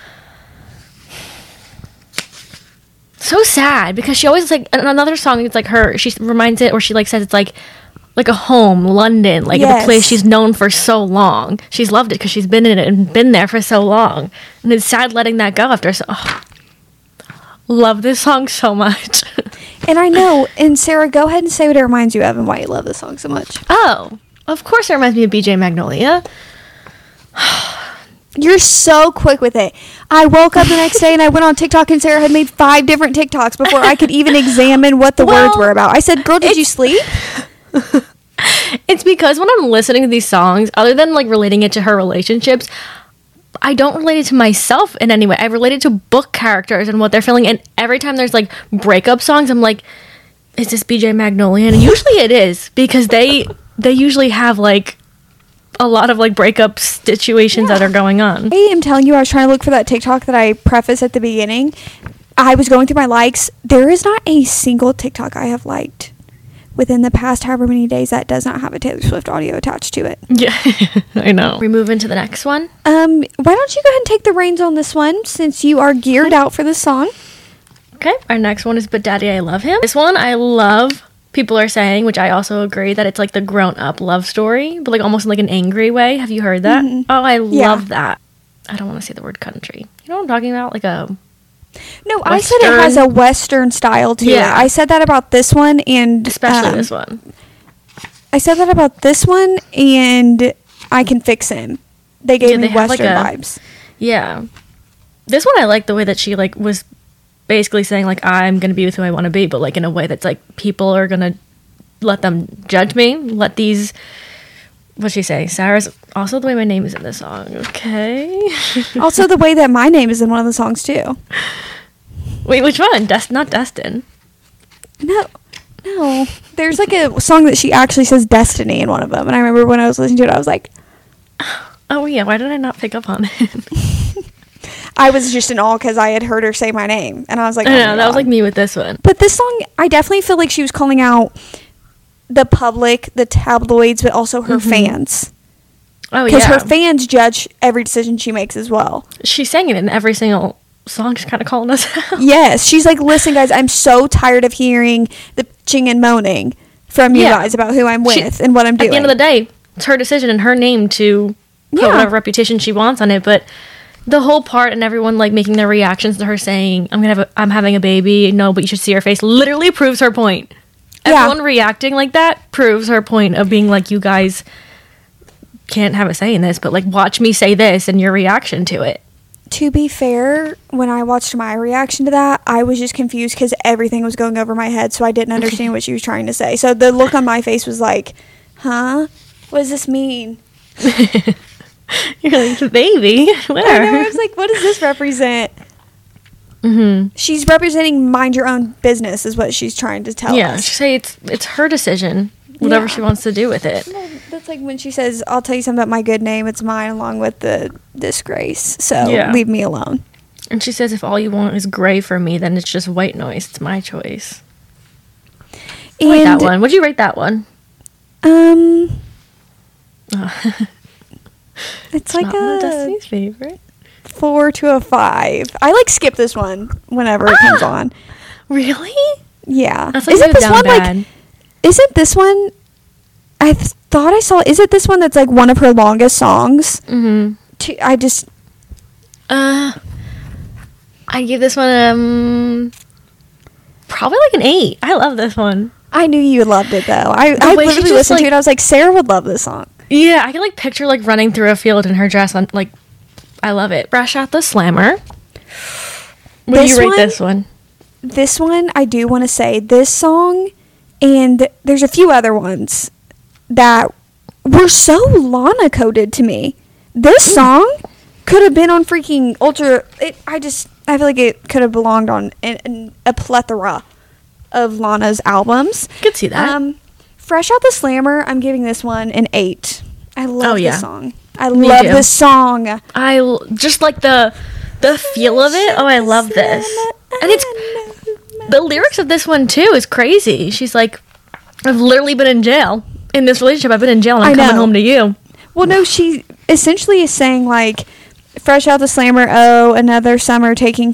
B: So sad because she always like another song. It's like her. She reminds it, or she like says it's like a home, London, like the place she's known for so long. She's loved it because she's been in it and been there for so long. And it's sad letting that go after. So, love this song so much.
A: And I know. And Sarah, go ahead and say what it reminds you of and why you love this song so much.
B: Oh, of course, it reminds me of BJ Magnolia.
A: You're so quick with it. I woke up the next day and I went on TikTok and Sarah had made 5 different TikToks before I could even examine what the words were about. I said, girl, did you sleep?
B: It's because when I'm listening to these songs, other than like relating it to her relationships, I don't relate it to myself in any way. I relate it to book characters and what they're feeling. And every time there's like breakup songs, I'm like, is this BJ Magnolia? And usually it is, because they usually have like a lot of like breakup situations that are going on. I
A: am telling you, I was trying to look for that TikTok that I prefaced at the beginning. I was going through my likes. There is not a single TikTok I have liked within the past however many days that does not have a Taylor Swift audio attached to it.
B: Yeah, I know. We move into the next one.
A: Why don't you go ahead and take the reins on this one, since you are geared out for this song.
B: Okay, our next one is But Daddy, I Love Him. This one I love. People are saying, which I also agree, that it's like the grown-up love story, but like almost in like an angry way. Have you heard that? Mm-hmm. Oh, I love that. I don't want to say the word country. You know what I'm talking about? Like a
A: No, Western. I said it has a Western style to it. I said that about this one, and
B: especially this one.
A: I said that about this one and I Can Fix Him. They gave me Western vibes.
B: Yeah. This one I like the way that she like was basically saying like I'm gonna be with who I want to be, but like in a way that's like people are gonna let them judge me. Let these, what'd she say? Sarah's also the way my name is in this song. Okay.
A: Also the way that my name is in one of the songs too.
B: Wait, which one? Not Destin.
A: No. There's like a song that she actually says Destiny in one of them, and I remember when I was listening to it, I was like,
B: oh yeah, why did I not pick up on it?
A: I was just in awe because I had heard her say my name, and I was like,
B: I
A: oh
B: know,
A: my
B: that was
A: God.
B: like me with this one.
A: But this song, I definitely feel like she was calling out the public, the tabloids, but also her fans.
B: Oh,
A: Because
B: yeah.
A: her fans judge every decision she makes as well.
B: She sang it in every single song. She's kind of calling us out.
A: Yes, she's like, listen, guys, I'm so tired of hearing the bitching and moaning from you
B: Yeah.
A: guys about who I'm
B: She-
A: with and what I'm doing.
B: At the end of the day, it's her decision and her name to put
A: Yeah.
B: whatever reputation she wants on it. But the whole part and everyone like making their reactions to her saying, I'm having a baby. No, but you should see her face, literally proves her point.
A: Yeah.
B: Everyone reacting like that proves her point of being like, you guys can't have a say in this, but like watch me say this and your reaction to it.
A: To be fair, when I watched my reaction to that, I was just confused because everything was going over my head, so I didn't understand what she was trying to say. So the look on my face was like, huh? What does this mean?
B: You're like, baby,
A: I know,
B: where?
A: I was like, what does this represent?
B: Mm-hmm.
A: She's representing mind your own business is what she's trying to tell
B: Yeah,
A: us.
B: she say it's her decision, whatever
A: Yeah.
B: she wants to do with it.
A: Well, that's like when she says, I'll tell you something about my good name. It's mine along with the disgrace. So
B: Yeah.
A: leave me alone.
B: And she says, if all you want is gray for me, then it's just white noise. It's my choice. I like that one. Would you rate that one?
A: It's like
B: Not one of
A: a
B: Destiny's favorite.
A: 4 to a 5. I like skip this one whenever it comes on.
B: Really?
A: Yeah.
B: That's like
A: Isn't
B: moved
A: this
B: down
A: one
B: bad.
A: like? Isn't this one? I thought I saw. Is it this one that's like one of her longest songs?
B: Mm-hmm.
A: I just.
B: I give this one probably like an 8. I love this one.
A: I knew you loved it though. I
B: way she
A: literally
B: just,
A: listened to
B: like-
A: it. I was like, Sarah would love this song.
B: Yeah, I can like picture like running through a field in her dress on like. I love it. Fresh Out the Slammer. What do
A: This
B: you rate
A: one?
B: this one?
A: This one, I do want to say this song, and there's a few other ones that were so Lana coded to me. This song could have been on freaking Ultra. I feel like it could have belonged on in a plethora of Lana's albums.
B: I could see that.
A: Fresh Out the Slammer, I'm giving this one an 8. I love
B: yeah.
A: this song. I
B: Me
A: love
B: too.
A: this song.
B: Just like the feel of it. Oh, I love this. And it's the lyrics of this one too is crazy. She's like, I've literally been in jail. In this relationship, I've been in jail and I'm
A: I
B: coming
A: know.
B: home to you.
A: Well, no, she essentially is saying like, fresh out the slammer. Oh, another summer taking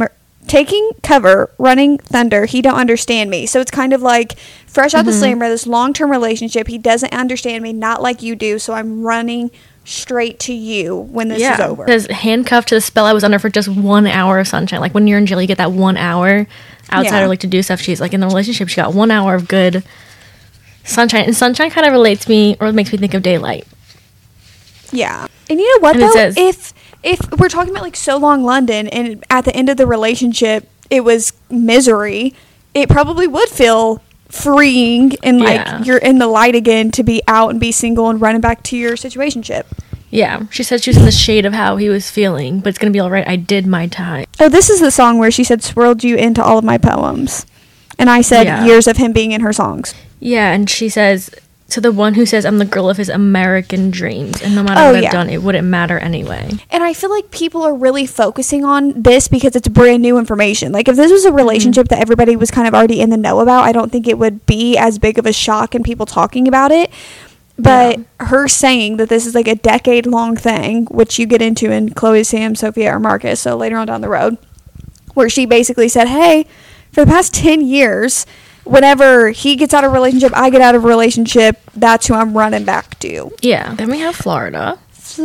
A: cover, running thunder. He don't understand me. So it's kind of like fresh out the slammer. This long-term relationship. He doesn't understand me, not like you do. So I'm running straight to you when this is over.
B: Because handcuffed to the spell I was under for just 1 hour of sunshine. Like when you're in jail, you get that 1 hour outside
A: Yeah.
B: or like to do stuff. She's like in the relationship, she got 1 hour of good sunshine. And sunshine kind of relates me or makes me think of daylight.
A: Yeah. And you know what
B: And it
A: though?
B: says-
A: if we're talking about like so long London and at the end of the relationship it was misery, it probably would feel freeing and like
B: Yeah.
A: you're in the light again to be out and be single and running back to your situationship.
B: Yeah. She said she was in the shade of how he was feeling, but it's going to be all right. I did my time.
A: Oh, this is the song where she said swirled you into all of my poems. And I said
B: Yeah.
A: years of him being in her songs.
B: Yeah. And she says, to the one who says I'm the girl of his American dreams, and no matter
A: Oh,
B: what
A: yeah.
B: I've done, it wouldn't matter anyway.
A: And I feel like people are really focusing on this because it's brand new information. Like, if this was a relationship that everybody was kind of already in the know about, I don't think it would be as big of a shock in people talking about it. But her saying that this is like a decade-long thing, which you get into in Chloe, Sam, Sophia, or Marcus, so later on down the road, where she basically said, hey, for the past 10 years, whenever he gets out of a relationship, I get out of a relationship, that's who I'm running back to.
B: Yeah. Then we have Florida.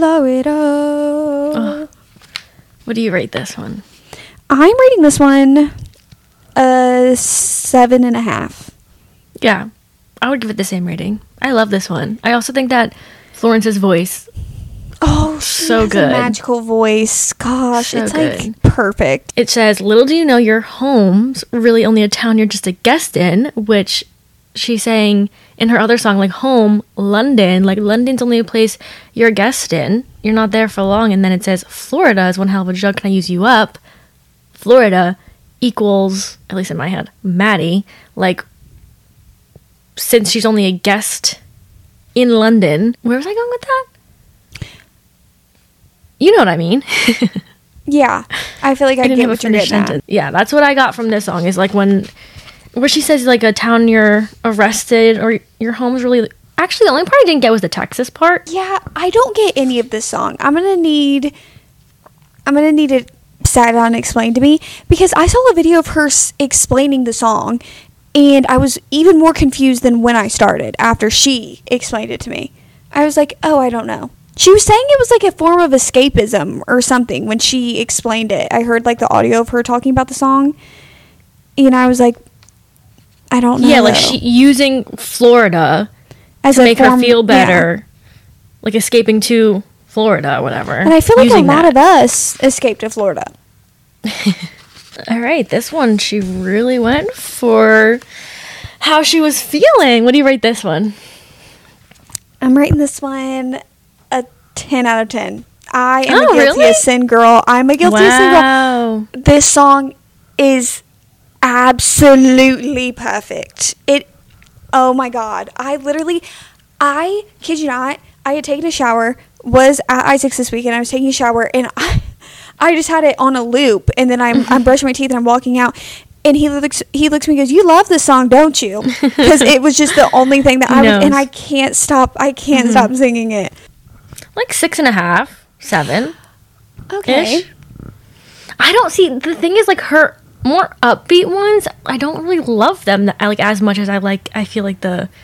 A: Florida.
B: What do you rate this one?
A: I'm rating this one a 7.5.
B: Yeah. I would give it the same rating. I love this one. I also think that Florence's voice,
A: Oh, she
B: So
A: has
B: good.
A: a magical voice. Gosh,
B: So
A: it's
B: good.
A: like perfect.
B: it says, little do you know your home's really only a town you're just a guest in, which she's saying in her other song, like home, London, like London's only a place you're a guest in. You're not there for long. And then it says, Florida is one hell of a drug. Can I use you up? Florida equals, at least in my head, Maddie. Like, since she's only a guest in London, where was I going with that? You know what I mean.
A: Yeah, I feel like I get what you're getting at.
B: Yeah, that's what I got from this song, is like where she says like a town you're arrested or your home's really... Actually, the only part I didn't get was the Texas part.
A: Yeah, I don't get any of this song. I'm gonna need it sat down and explained to me, because I saw a video of her explaining the song, and I was even more confused than when I started after she explained it to me. I was like, oh, I don't know. She was saying it was like a form of escapism or something when she explained it. I heard like the audio of her talking about the song, and I was like, I don't know.
B: Yeah, like she using Florida as to make her feel better, like escaping to Florida or whatever.
A: And I feel like a lot of us escaped to Florida.
B: All right, this one, she really went for how she was feeling. What do you rate this one?
A: I'm rating this one a 10 out of 10. I am a guilty
B: really?
A: as sin girl. I'm a guilty as sin girl. This song is absolutely perfect. Oh my God. I kid you not, I had taken a shower, was at Isaac's this weekend. I was taking a shower, and I just had it on a loop, and then I'm brushing my teeth and I'm walking out, and he looks at me and goes, "You love this song, don't you?" Because it was just the only thing that I was, and I can't stop stop singing it.
B: Like 6.5, 7.
A: Okay.
B: Ish. I don't see, the thing is, like, her more upbeat ones, I don't really love them like as much as I feel like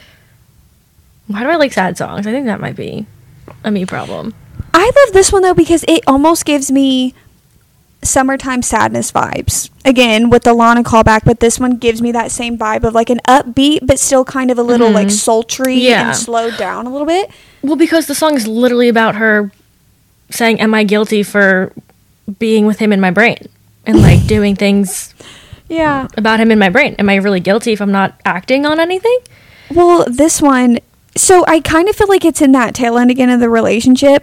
B: why do I like sad songs? I think that might be a me problem.
A: I love this one though, because it almost gives me summertime sadness vibes. Again, with the Lana callback, but this one gives me that same vibe of like an upbeat, but still kind of a little like sultry and slowed down a little bit.
B: Well, because the song is literally about her saying, "Am I guilty for being with him in my brain?" And like doing things about him in my brain. Am I really guilty if I'm not acting on anything?
A: Well, this one, so I kind of feel like it's in that tail end again of the relationship.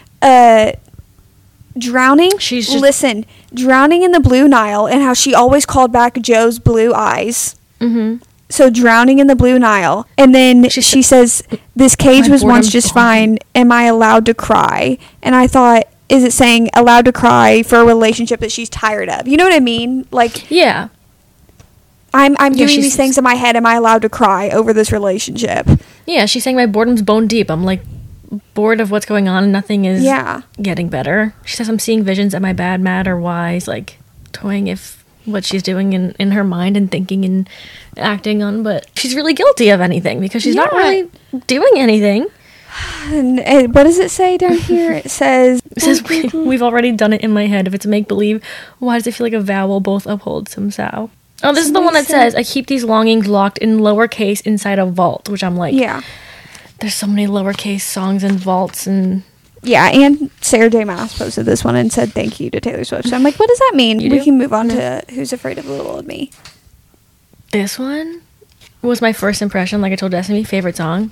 A: Drowning. Drowning in the Blue Nile, and how she always called back Joe's blue eyes. Mm-hmm. So drowning in the Blue Nile. And then she says, "This cage was once just fine. Am I allowed to cry?" And I thought, is it saying allowed to cry for a relationship that she's tired of? You know what I mean? Like,
B: yeah.
A: I'm doing these things in my head. Am I allowed to cry over this relationship?
B: Yeah, she's saying my boredom's bone deep. I'm like bored of what's going on. Nothing is getting better. She says I'm seeing visions. Am I bad, mad, or wise? Like toying if what she's doing in her mind and thinking and acting on, but she's really guilty of anything because she's not really doing anything.
A: And what does it say down here? It says
B: we've already done it in my head. If it's make-believe, why does it feel like a vowel both uphold some sow? Oh, this is the one that says, "I keep these longings locked in lowercase inside a vault," which I'm like, there's so many lowercase songs and vaults. And
A: and Sarah J. Maas posted this one and said thank you to Taylor Swift. So I'm like, what does that mean? We can move on to Who's Afraid of Little Old Me.
B: This one was my first impression, like I told Destiny, favorite song.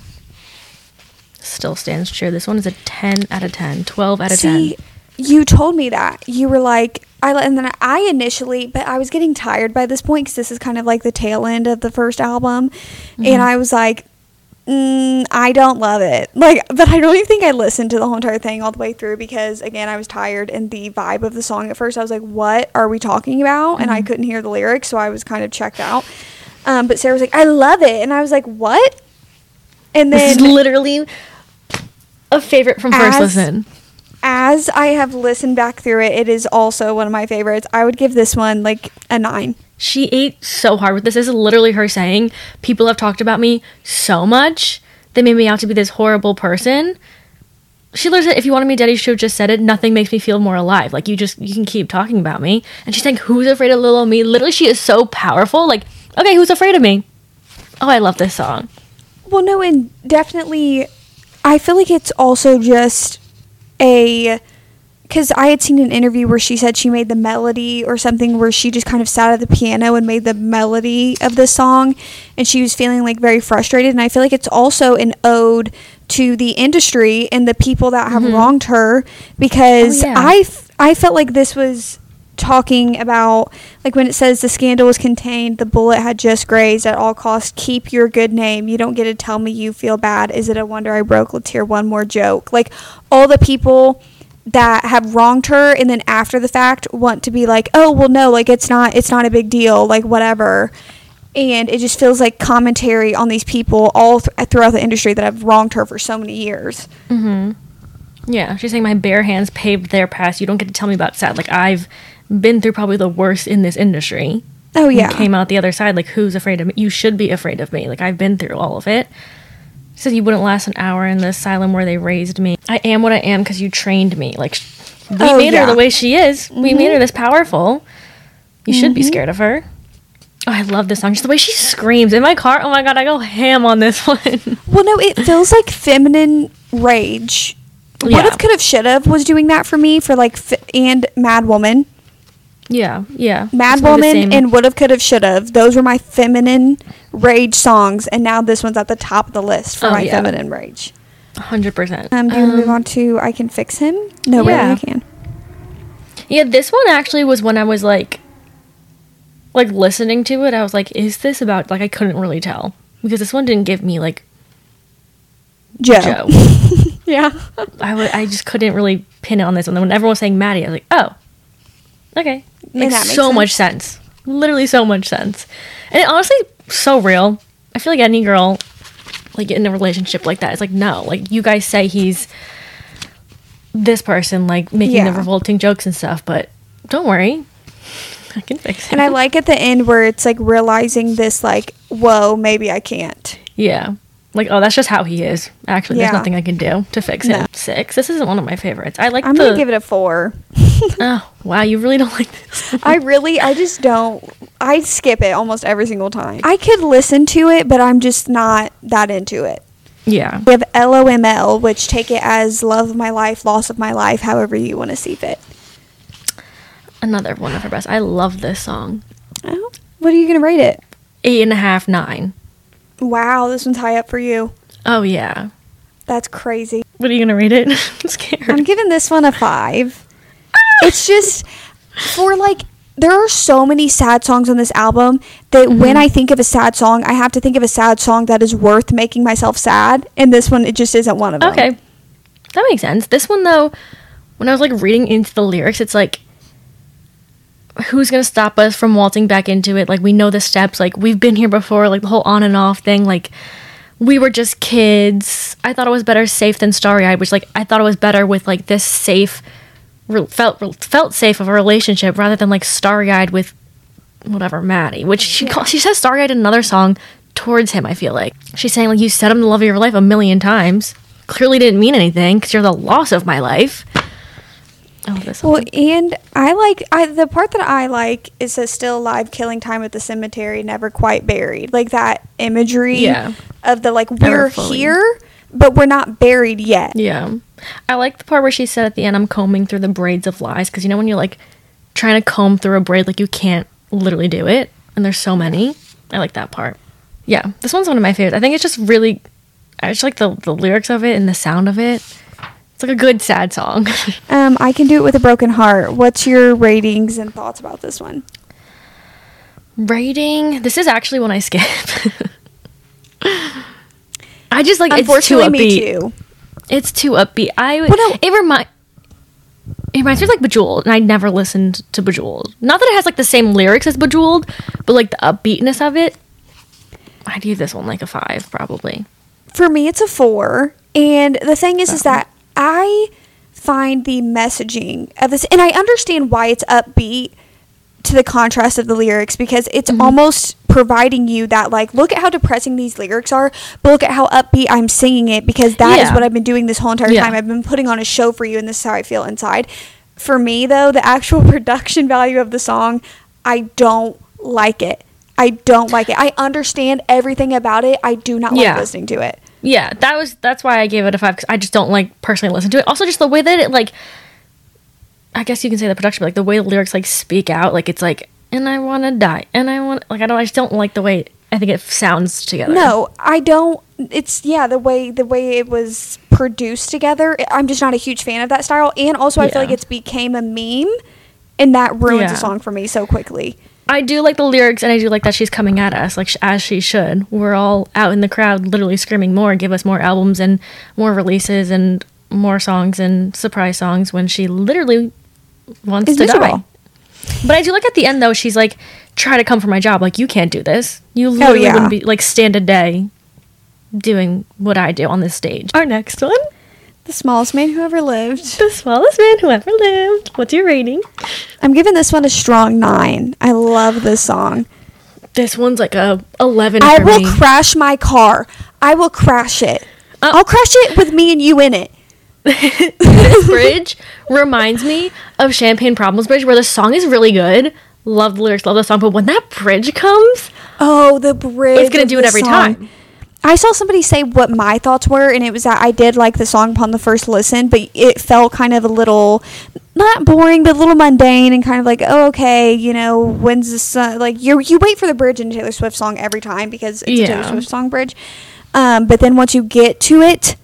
B: Still stands true. This one is a 10 out of 10, 12 out of 10.
A: You told me that. You were like, and then I initially, but I was getting tired by this point because this is kind of like the tail end of the first album. Mm-hmm. And I was like, I don't love it. Like, but I don't even think I listened to the whole entire thing all the way through because, again, I was tired and the vibe of the song at first, I was like, what are we talking about? Mm-hmm. And I couldn't hear the lyrics, so I was kind of checked out. But Sarah was like, I love it. And I was like, what? And then
B: this is literally a favorite from first listen.
A: As I have listened back through it, it is also one of my favorites. I would give this one like a 9.
B: She ate so hard with this. This is literally her saying, people have talked about me so much. They made me out to be this horrible person. She literally said, if you wanted me dead, you should have just said it. Nothing makes me feel more alive. Like, you can keep talking about me. And she's like, who's afraid of little old me? Literally, she is so powerful. Like, okay, who's afraid of me? Oh, I love this song.
A: Well, no, and definitely, I feel like it's also just because I had seen an interview where she said she made the melody or something where she just kind of sat at the piano and made the melody of the song, and she was feeling like very frustrated. And I feel like it's also an ode to the industry and the people that have wronged her, because I felt like this was talking about, like, when it says the scandal was contained, the bullet had just grazed, at all costs keep your good name, you don't get to tell me you feel bad, is it a wonder I broke, let's hear one more joke. Like, all the people that have wronged her, and then after the fact want to be like, oh, well, no, like, it's not a big deal, like, whatever. And it just feels like commentary on these people all throughout the industry that have wronged her for so many years.
B: Mm-hmm. Yeah, she's saying my bare hands paved their past. You don't get to tell me about sad. Like, I've been through probably the worst in this industry.
A: Oh, yeah.
B: And came out the other side. Like, who's afraid of me? You should be afraid of me. Like, I've been through all of it. She said you wouldn't last an hour in the asylum where they raised me. I am what I am because you trained me. Like, we made her the way she is. Mm-hmm. We made her this powerful. You should be scared of her. Oh, I love this song. Just the way she screams in my car. Oh, my God. I go ham on this one.
A: Well, no, it feels like feminine rage.
B: Yeah.
A: What If, Could Have, Should Have was doing that for me for, like, and Mad Woman.
B: Yeah.
A: Mad Woman and Would Have, Could Have, Should Have. Those were my feminine rage songs, and now this one's at the top of the list for my feminine rage.
B: 100%.
A: Do you want to move on to I Can Fix Him? No, really, I can.
B: Yeah, this one actually was when I was like listening to it. I was like, is this about, like, I couldn't really tell. Because this one didn't give me, like, Joe.
A: Yeah.
B: I just couldn't really pin it on this one. Then when everyone was saying Maddie, I was like, oh, okay. Makes so much sense. Literally so much sense. And it honestly, so real. I feel like any girl, like, in a relationship like that is like, no. Like, you guys say he's this person, like, making the revolting jokes and stuff, but don't worry. I can fix it.
A: And I like at the end where it's, like, realizing this, like, whoa, maybe I can't.
B: Yeah. Like, oh, that's just how he is. Actually, there's nothing I can do to fix him. 6. This isn't one of my favorites. I'm going to
A: give it a 4.
B: Oh, wow. You really don't like this.
A: I just don't. I skip it almost every single time. I could listen to it, but I'm just not that into it.
B: Yeah.
A: We have LOML, which take it as love of my life, loss of my life, however you want to see fit.
B: Another one of her best. I love this song.
A: Oh, what are you going to rate it?
B: 8.5, 9.
A: Wow, this one's high up for you.
B: Oh, yeah.
A: That's crazy.
B: What are you going to rate it? I'm scared.
A: I'm giving this one a 5. It's just, for, like, there are so many sad songs on this album that when I think of a sad song, I have to think of a sad song that is worth making myself sad. And this one, it just isn't one of them.
B: Okay. That makes sense. This one, though, when I was, like, reading into the lyrics, it's like, who's going to stop us from waltzing back into it? Like, we know the steps. Like, we've been here before. Like, the whole on and off thing. Like, we were just kids. I thought it was better safe than starry-eyed, which, like, I thought it was better with, like, this safe, felt safe of a relationship rather than, like, starry-eyed with whatever, Maddie. Which she says starry-eyed in another song towards him, I feel like. She's saying, like, you said I'm the love of your life a million times. Clearly didn't mean anything because you're the loss of my life. I love this song.
A: Well, and the part that I like is a still alive, killing time at the cemetery, never quite buried. Like that imagery of the, like, we're here, but we're not buried yet.
B: Yeah. I like the part where she said at the end, I'm combing through the braids of lies. Because, you know, when you're, like, trying to comb through a braid, like, you can't literally do it. And there's so many. I like that part. Yeah. This one's one of my favorites. I think it's just really, I just like the lyrics of it and the sound of it. It's like a good sad song.
A: I Can Do It With a Broken Heart. What's your ratings and thoughts about this one?
B: Rating? This is actually one I skip. I just, like, it's too upbeat.
A: Me too.
B: It's too upbeat. It reminds me of, like, Bejeweled, and I never listened to Bejeweled. Not that it has, like, the same lyrics as Bejeweled, but, like, the upbeatness of it. I'd give this one, like, a 5, probably.
A: For me, it's a 4. And the thing is that I find the messaging of this, and I understand why it's upbeat to the contrast of the lyrics, because it's almost providing you that, like, look at how depressing these lyrics are, but look at how upbeat I'm singing it, because that is what I've been doing this whole entire time. I've been putting on a show for you, and this is how I feel inside. For me, though, the actual production value of the song, I don't like it. I understand everything about it. I do not like listening to it.
B: Yeah, that's why I gave it a 5, because I just don't, like, personally listen to it. Also, just the way that it, like, I guess you can say the production, but, like, the way the lyrics, like, speak out, like, it's like, and I want to die, and I just don't like the way I think it sounds together.
A: No, I don't. It's, the way it was produced together, I'm just not a huge fan of that style, and also I feel like it's became a meme, and that ruins a song for me so quickly.
B: I do like the lyrics, and I do like that she's coming at us, like, as she should. We're all out in the crowd literally screaming more, give us more albums and more releases and more songs and surprise songs when she literally wants
A: It's
B: to
A: miserable.
B: die. But I do like at the end though, she's like, try to come for my job. Like, you can't do this. You literally
A: yeah.
B: wouldn't be like stand a day doing what I do on this stage. Our next one,
A: The Smallest Man Who Ever Lived.
B: The Smallest Man Who Ever Lived. What's your rating?
A: I'm giving this one a strong 9. I love this song.
B: This one's like a 11
A: I
B: for
A: will
B: me.
A: crash my car. I will crash it. I'll crash it with me and you in it.
B: This bridge reminds me of Champagne Problems Bridge, where the song is really good. Love the lyrics, love the song, but when that bridge comes,
A: Oh, the bridge.
B: it's gonna
A: of
B: do it
A: the
B: every
A: song.
B: time.
A: I saw somebody say what my thoughts were, and it was that I did like the song upon the first listen, but it felt kind of a little, not boring, but a little mundane, and kind of like, oh, okay, you know, when's the sun? Like, you wait for the bridge in a Taylor Swift song every time because it's a Taylor
B: Yeah.
A: Swift song bridge. But then once you get to it,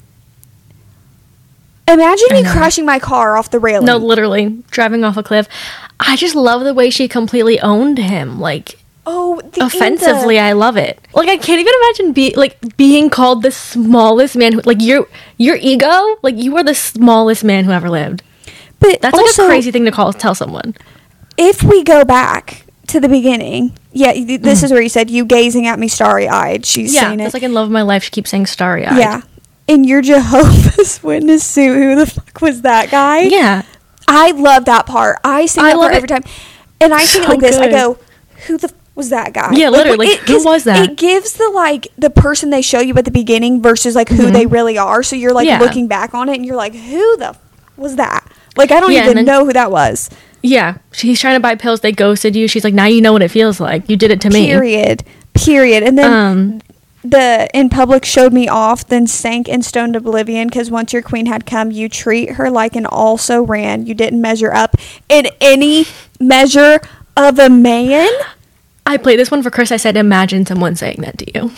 A: imagine
B: I
A: me
B: know.
A: crashing my car off the railing.
B: No, literally driving off a cliff. I just love the way she completely owned him. Like,
A: Oh,
B: offensively, I love it. Like, I can't even imagine being called the smallest man. Like, your ego, like, you are the smallest man who ever lived.
A: But
B: That's
A: also,
B: like a crazy thing to tell someone.
A: if we go back to the beginning, this is where you said, you gazing at me starry-eyed. She's
B: Yeah,
A: saying it.
B: that's like in Love of My Life. She keeps saying starry-eyed.
A: Yeah. In your Jehovah's Witness suit, who the fuck was that guy?
B: Yeah.
A: I love that part. I sing
B: I
A: that
B: love
A: part
B: it.
A: every time. And I sing it
B: So
A: like this. I
B: good.
A: go, who the f- was that guy?
B: Yeah, literally, like, who
A: 'cause
B: was that?
A: It gives the person they show you at the beginning versus like who they really are. So you're like
B: Yeah.
A: looking back on it and you're like, who the f- was that? Like, I don't
B: Yeah, and
A: even
B: then-
A: know who that was.
B: Yeah. He's trying to buy pills. They ghosted you. She's like, now you know what it feels like. You did it to me.
A: Period. And then the in public showed me off, then sank in stoned oblivion, because once your queen had come, you treat her like an also ran. You didn't measure up in any measure of a man.
B: I played this one for Chris. I said, imagine someone saying that to you.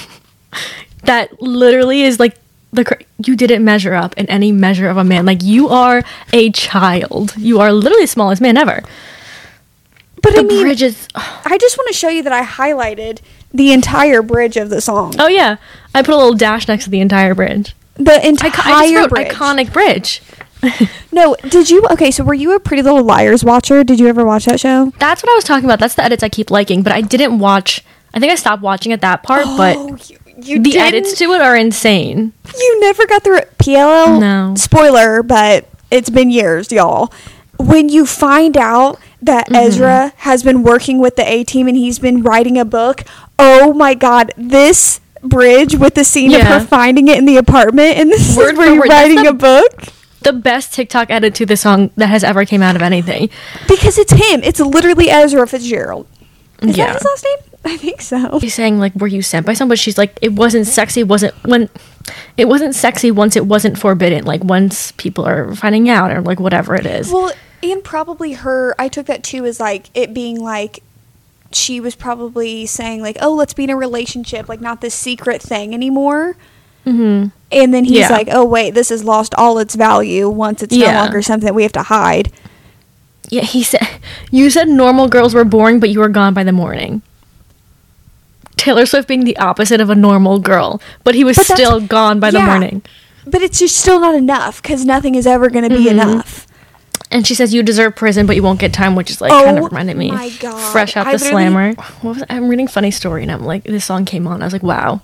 B: That literally is like, you didn't measure up in any measure of a man. Like, you are a child. You are literally the smallest man ever.
A: But
B: The
A: I mean,
B: bridge is...
A: I just want to show you that I highlighted the entire bridge of the song.
B: Oh, yeah. I put a little dash next to the entire bridge.
A: The entire
B: I just wrote
A: bridge.
B: iconic bridge.
A: No, did you? Okay, so were you a Pretty Little Liars watcher? Did you ever watch that show?
B: That's what I was talking about. That's the edits I keep liking, but I didn't watch... I think I stopped watching at that part, but
A: you
B: the
A: didn't?
B: edits to it are insane.
A: You never got the PLL?
B: No.
A: Spoiler, but it's been years, y'all. When you find out that Ezra has been working with the A-Team and he's been writing a book, oh my god, this bridge with the scene of
B: Yeah.
A: her finding it in the apartment, and this
B: Word
A: is where
B: for
A: you're
B: word, that's
A: writing
B: the-
A: a book?
B: The best TikTok edit to the song that has ever came out of anything.
A: Because it's him. It's literally Ezra Fitzgerald. Is
B: Yeah.
A: that his last name? I think so.
B: She's saying, like, were you sent by someone? But she's like, it wasn't sexy. It wasn't sexy once it wasn't forbidden. Like, once people are finding out or, like, whatever it is.
A: Well, and probably her, I took that too as like it being like she was probably saying like, oh, let's be in a relationship, like not this secret thing anymore.
B: Mm-hmm.
A: And then he's
B: Yeah.
A: like, oh wait, this has lost all its value once it's no
B: Yeah.
A: longer something that we have to hide.
B: Yeah, he said, you said normal girls were boring, but you were gone by the morning. Taylor Swift being the opposite of a normal girl, but he was
A: But that's-
B: still gone by the
A: yeah.
B: morning.
A: But it's just still not enough because nothing is ever going to be enough.
B: And she says you deserve prison, but you won't get time, which is like kind of reminded me.
A: my God.
B: Fresh out
A: I
B: the
A: literally-
B: slammer. What was it? I'm reading Funny Story, and I'm like, this song came on. I was like, wow.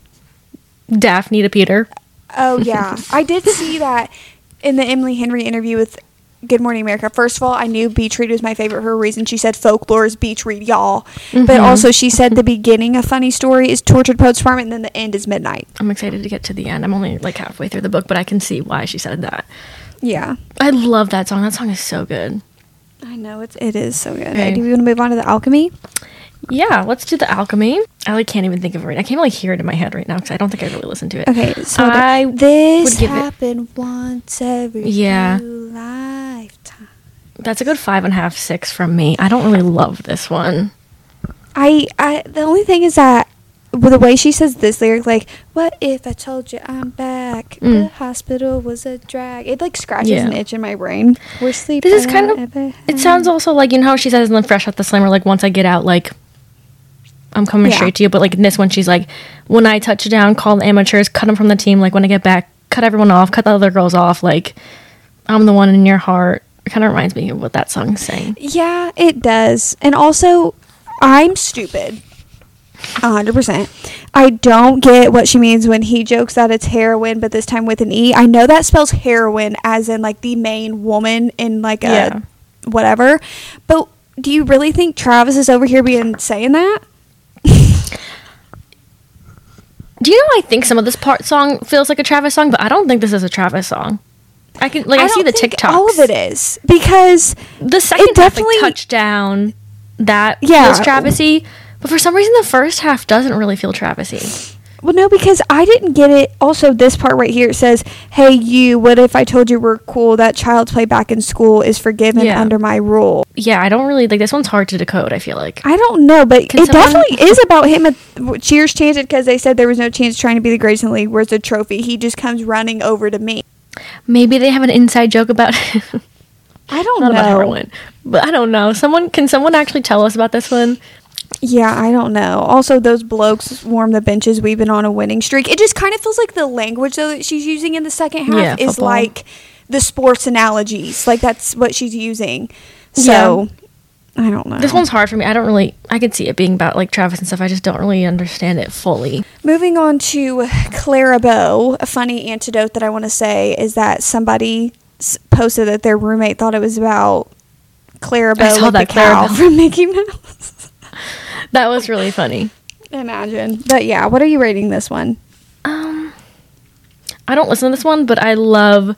B: Daphne to Peter.
A: Oh yeah, I did see that in the Emily Henry interview with Good Morning America. First of all, I knew Beach Read was my favorite for a reason. She said folklore is Beach Read, y'all. But also she said the beginning of Funny Story is Tortured Poets Farm, and then the end is Midnight.
B: I'm excited to get to the end. I'm only like halfway through the book, but I can see why she said that.
A: Yeah,
B: I love that song. That song is so good.
A: I know it is so good.
B: Okay.
A: Do we want to move on to the Alchemy?
B: Yeah, let's do the Alchemy. I like can't even think of it right. I can't like hear it in my head right now because I don't think I really listened to it.
A: Okay, so
B: I
A: this
B: would give it-
A: happened once every
B: Yeah.
A: lifetime.
B: That's a good 5.5, 6 from me. I don't really love this one.
A: I the only thing is that with the way she says this lyric, like, what if I told you I'm back? The hospital was a drag. It like scratches
B: Yeah.
A: an itch in my brain. We're sleeping.
B: This is kind of. It sounds also like, you know how she says in the Fresh Out the Slammer, like, once I get out, like, I'm coming
A: Yeah.
B: straight to you. But like in this one, she's like, when I touch down, call the amateurs, cut them from the team. Like, when I get back, cut everyone off, cut the other girls off. Like, I'm the one in your heart. It kind of reminds me of what that song's saying.
A: Yeah, it does. And also, I'm stupid. 100%. I don't get what she means when he jokes that it's heroin, but this time with an E. I know that spells heroin as in like the main woman in like a whatever. But do you really think Travis is over here saying that?
B: Do you know I think some of this song feels like a Travis song, but I don't think this is a Travis song. I see the TikToks.
A: All of it is, because
B: the second half like touchdown that feels Travis-y, but for some reason the first half doesn't really feel Travis-y.
A: Well, no, because I didn't get it. Also, this part right here, it says, "Hey, you, what if I told you we're cool? That child's play back in school is forgiven under my rule."
B: Yeah, I don't really, like, this one's hard to decode, I feel like.
A: I don't know, but it definitely is about him. Cheers chanted because they said there was no chance trying to be the greatest in the league. Where's the trophy? He just comes running over to me.
B: Maybe they have an inside joke about it.
A: I don't
B: Not
A: know.
B: about heroin, but I don't know. Can someone actually tell us about this one?
A: Yeah, I don't know. Also, those blokes warm the benches. We've been on a winning streak. It just kind of feels like the language though that she's using in the second half is like the sports analogies. Like that's what she's using. So I don't know.
B: This one's hard for me. I could see it being about like Travis and stuff. I just don't really understand it fully.
A: Moving on to Clara Bow, a funny anecdote that I want to say is that somebody posted that their roommate thought it was about Clara Bow, like the cow from Mickey Mouse.
B: That was really funny.
A: Imagine. But yeah, what are you rating this one?
B: I don't listen to this one, but I love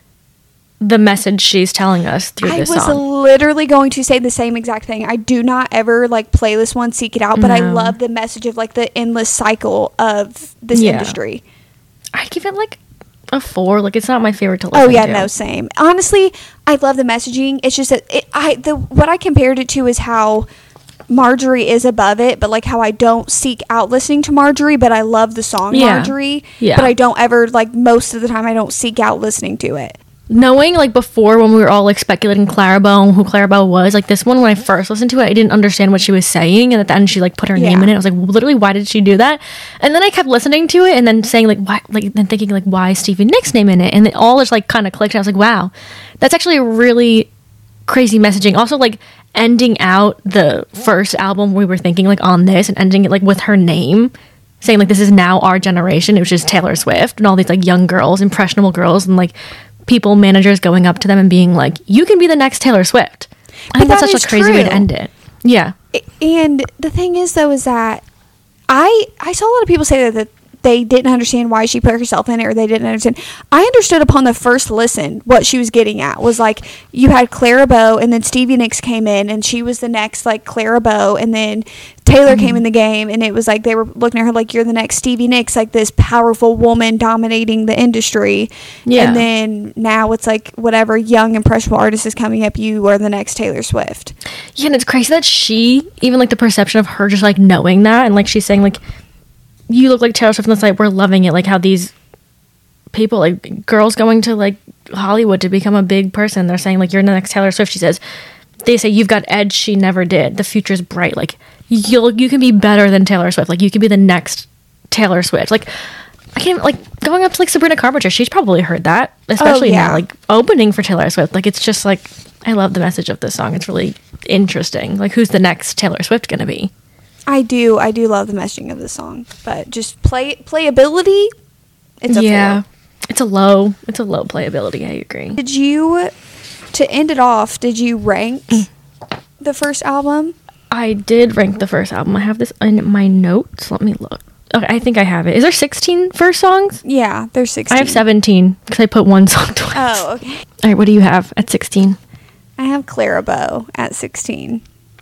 B: the message she's telling us through this song.
A: I was literally going to say the same exact thing. I do not ever like play this one, seek it out, but I love the message of like the endless cycle of this industry.
B: I'd give it like a 4. Like, it's not my favorite to listen to.
A: Oh yeah, no, same. Honestly, I love the messaging. It's just that what I compared it to is how Marjorie is above it, but like how I don't seek out listening to Marjorie, but I love the song Marjorie. Yeah. But I don't ever, like, most of the time I don't seek out listening to it.
B: Knowing, like, before when we were all like speculating Clara Bow and who Clara Bow was, like this one, when I first listened to it, I didn't understand what she was saying, and at the end she like put her name in it. I was like, literally, why did she do that? And then I kept listening to it and then saying like, why, like, then thinking like, why is Stevie Nicks' name in it? And it all just like kind of clicked. And I was like, wow, that's actually a really crazy messaging. Also, like, ending out the first album we were thinking like on this and ending it like with her name, saying like this is now our generation, which is Taylor Swift, and all these like young girls, impressionable girls, and like people, managers going up to them and being like, you can be the next Taylor Swift. I think that's such a crazy way to end it. Yeah.
A: And the thing is though is that I saw a lot of people say that they didn't understand why she put herself in it, or they didn't understand. I understood upon the first listen what she was getting at. Was like, you had Clara Bow, and then Stevie Nicks came in, and she was the next, like, Clara Bow, and then Taylor came in the game, and it was like they were looking at her like, you're the next Stevie Nicks, like this powerful woman dominating the industry. Yeah. And then now it's like, whatever young, impressionable artist is coming up, you are the next Taylor Swift.
B: Yeah, and it's crazy that she, even, like, the perception of her just, like, knowing that, and, like, she's saying, like, you look like Taylor Swift on the site, we're loving it. Like, how these people, like, girls going to, like, Hollywood to become a big person, they're saying, like, you're the next Taylor Swift. She says, they say, you've got edge she never did. The future's bright. Like, you can be better than Taylor Swift. Like, you can be the next Taylor Swift. Like, I can't, like, going up to, like, Sabrina Carpenter, she's probably heard that, especially now, like, opening for Taylor Swift. Like, it's just, like, I love the message of this song. It's really interesting. Like, who's the next Taylor Swift gonna be? I do
A: love the messaging of the song, but just playability, it's a 4.
B: It's a low playability. I agree.
A: To end it off, did you rank the first album?
B: I did rank the first album. I have this in my notes. Let me look. Okay, I think I have it. Is there 16 first songs?
A: Yeah, there's 16.
B: I have 17 because I put one song twice.
A: Oh, okay.
B: All right, what do you have at 16?
A: I have Clara Bow at 16.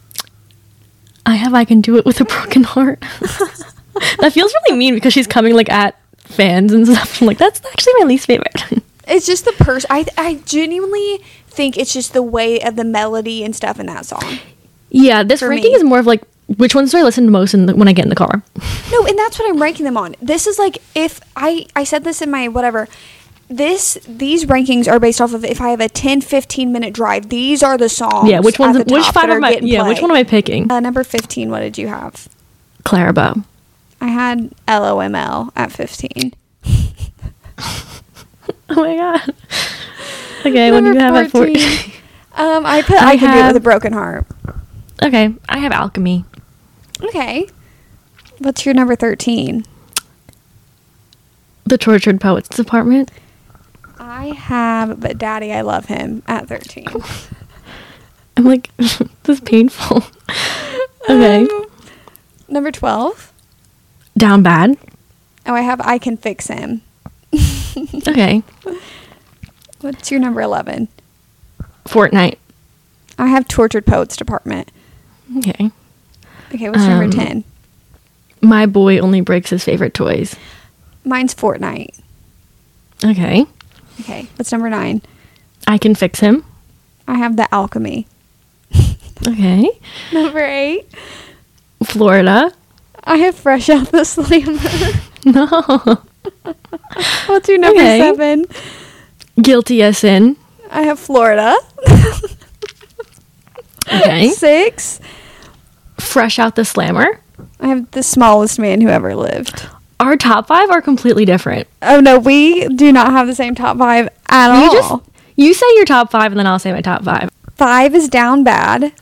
B: I have I Can Do It With a Broken Heart. That feels really mean because she's coming like at fans and stuff. I'm like, that's actually my least favorite.
A: It's just the person. I genuinely think it's just the way of the melody and stuff in that song.
B: Yeah, this ranking is more of like, which ones do I listen to most when I get in the car?
A: No, and that's what I'm ranking them on. This is like, if I said this in my whatever, these rankings are based off of if I have a 10-15 minute drive. These are the songs.
B: Yeah, which one am I picking?
A: Number 15, what did you have?
B: Clara Bow.
A: I had LOML at 15.
B: Oh my god. Okay, what do you have at 14?
A: I put I Can Do It With a Broken Heart.
B: Okay, I have Alchemy.
A: Okay. What's your number 13?
B: The Tortured Poets Department.
A: I have But Daddy, I Love Him at 13.
B: I'm like, this is painful. Okay.
A: Number 12.
B: Down Bad.
A: Oh, I have I Can Fix Him.
B: Okay.
A: What's your number 11?
B: Fortnite.
A: I have Tortured Poets Department.
B: Okay.
A: Okay, what's your number 10?
B: My Boy Only Breaks His Favorite Toys.
A: Mine's Fortnite.
B: Okay.
A: Okay, what's number 9?
B: I Can Fix Him.
A: I have The Alchemy.
B: Okay.
A: Number 8.
B: Florida.
A: I have Fresh Out the Slammer.
B: No.
A: What's your number 7?
B: Guilty as Sin.
A: I have Florida.
B: Okay.
A: 6.
B: Fresh Out the Slammer.
A: I have The Smallest Man Who Ever Lived.
B: Our top 5 are completely different.
A: Oh no, we do not have the same top 5 at all.
B: You say your top 5 and then I'll say my top 5.
A: 5 is Down Bad.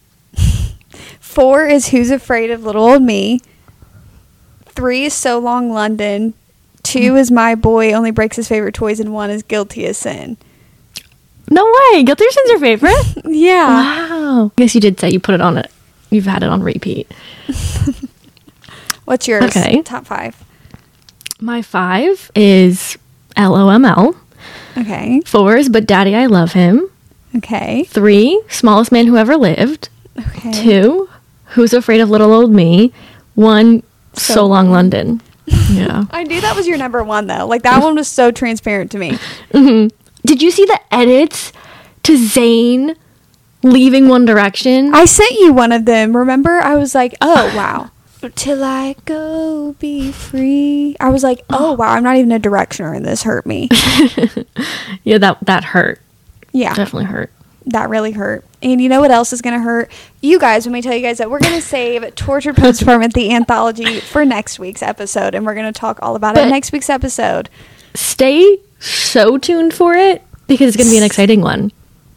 A: 4 is Who's Afraid of Little Old Me. 3 is So Long London. 2 is My Boy Only Breaks His Favorite Toys, and 1 is Guilty as Sin.
B: No way. Guilty as Sin's your favorite?
A: Yeah.
B: Wow. I guess you did say you put it on it. You've had it on repeat.
A: What's yours?
B: Okay.
A: Top 5.
B: My 5 is LOML.
A: Okay.
B: 4 is But Daddy, I Love Him.
A: Okay.
B: 3, Smallest Man Who Ever Lived.
A: Okay.
B: 2, Who's Afraid of Little Old Me. 1, So Long London. Yeah.
A: I knew that was your number 1 though. Like that one was so transparent to me.
B: Mm-hmm. Did you see the edits to Zayn leaving One Direction?
A: I sent you one of them. Remember? I was like, oh wow. Till I go be free. I was like, oh wow, I'm not even a Directioner and this hurt me.
B: Yeah, that hurt.
A: Yeah.
B: Definitely hurt.
A: That really hurt. And you know what else is going to hurt? You guys, when we tell you guys that we're going to save Tortured Poets Department, the anthology, for next week's episode. And we're going to talk all about it in next week's episode.
B: Stay so tuned for it because it's going to be an exciting one.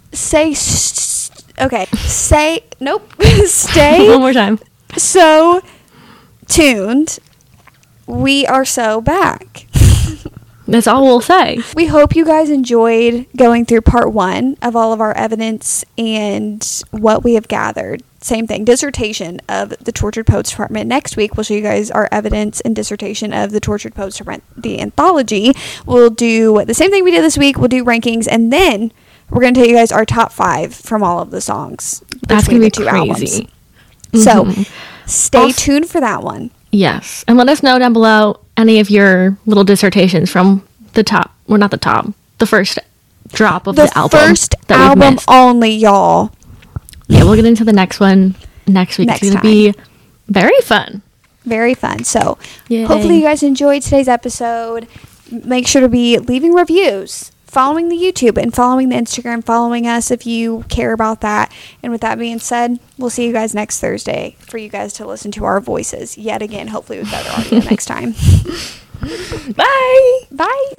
A: Nope. Stay.
B: One more time.
A: So tuned. We are so back.
B: That's all we'll say.
A: We hope you guys enjoyed going through part 1 of all of our evidence and what we have gathered. Same thing, dissertation of the Tortured Poets Department. Next week, we'll show you guys our evidence and dissertation of the Tortured Poets Department, the anthology. We'll do the same thing we did this week. We'll do rankings, and then we're going to tell you guys our top 5 from all of the songs.
B: That's going to be
A: two
B: crazy.
A: Albums. So stay tuned for that one.
B: Yes. And let us know down below any of your little dissertations from the top. Well, not the top. The first drop of the album.
A: The first album only, y'all.
B: Yeah, we'll get into the next one next week.
A: Next
B: it's going to be very fun.
A: Very fun. So
B: Yay.
A: Hopefully you guys enjoyed today's episode. Make sure to be leaving reviews, following the YouTube, and following the Instagram, following us if you care about that. And with that being said, we'll see you guys next Thursday for you guys to listen to our voices yet again, hopefully with better audio next time.
B: Bye.
A: Bye.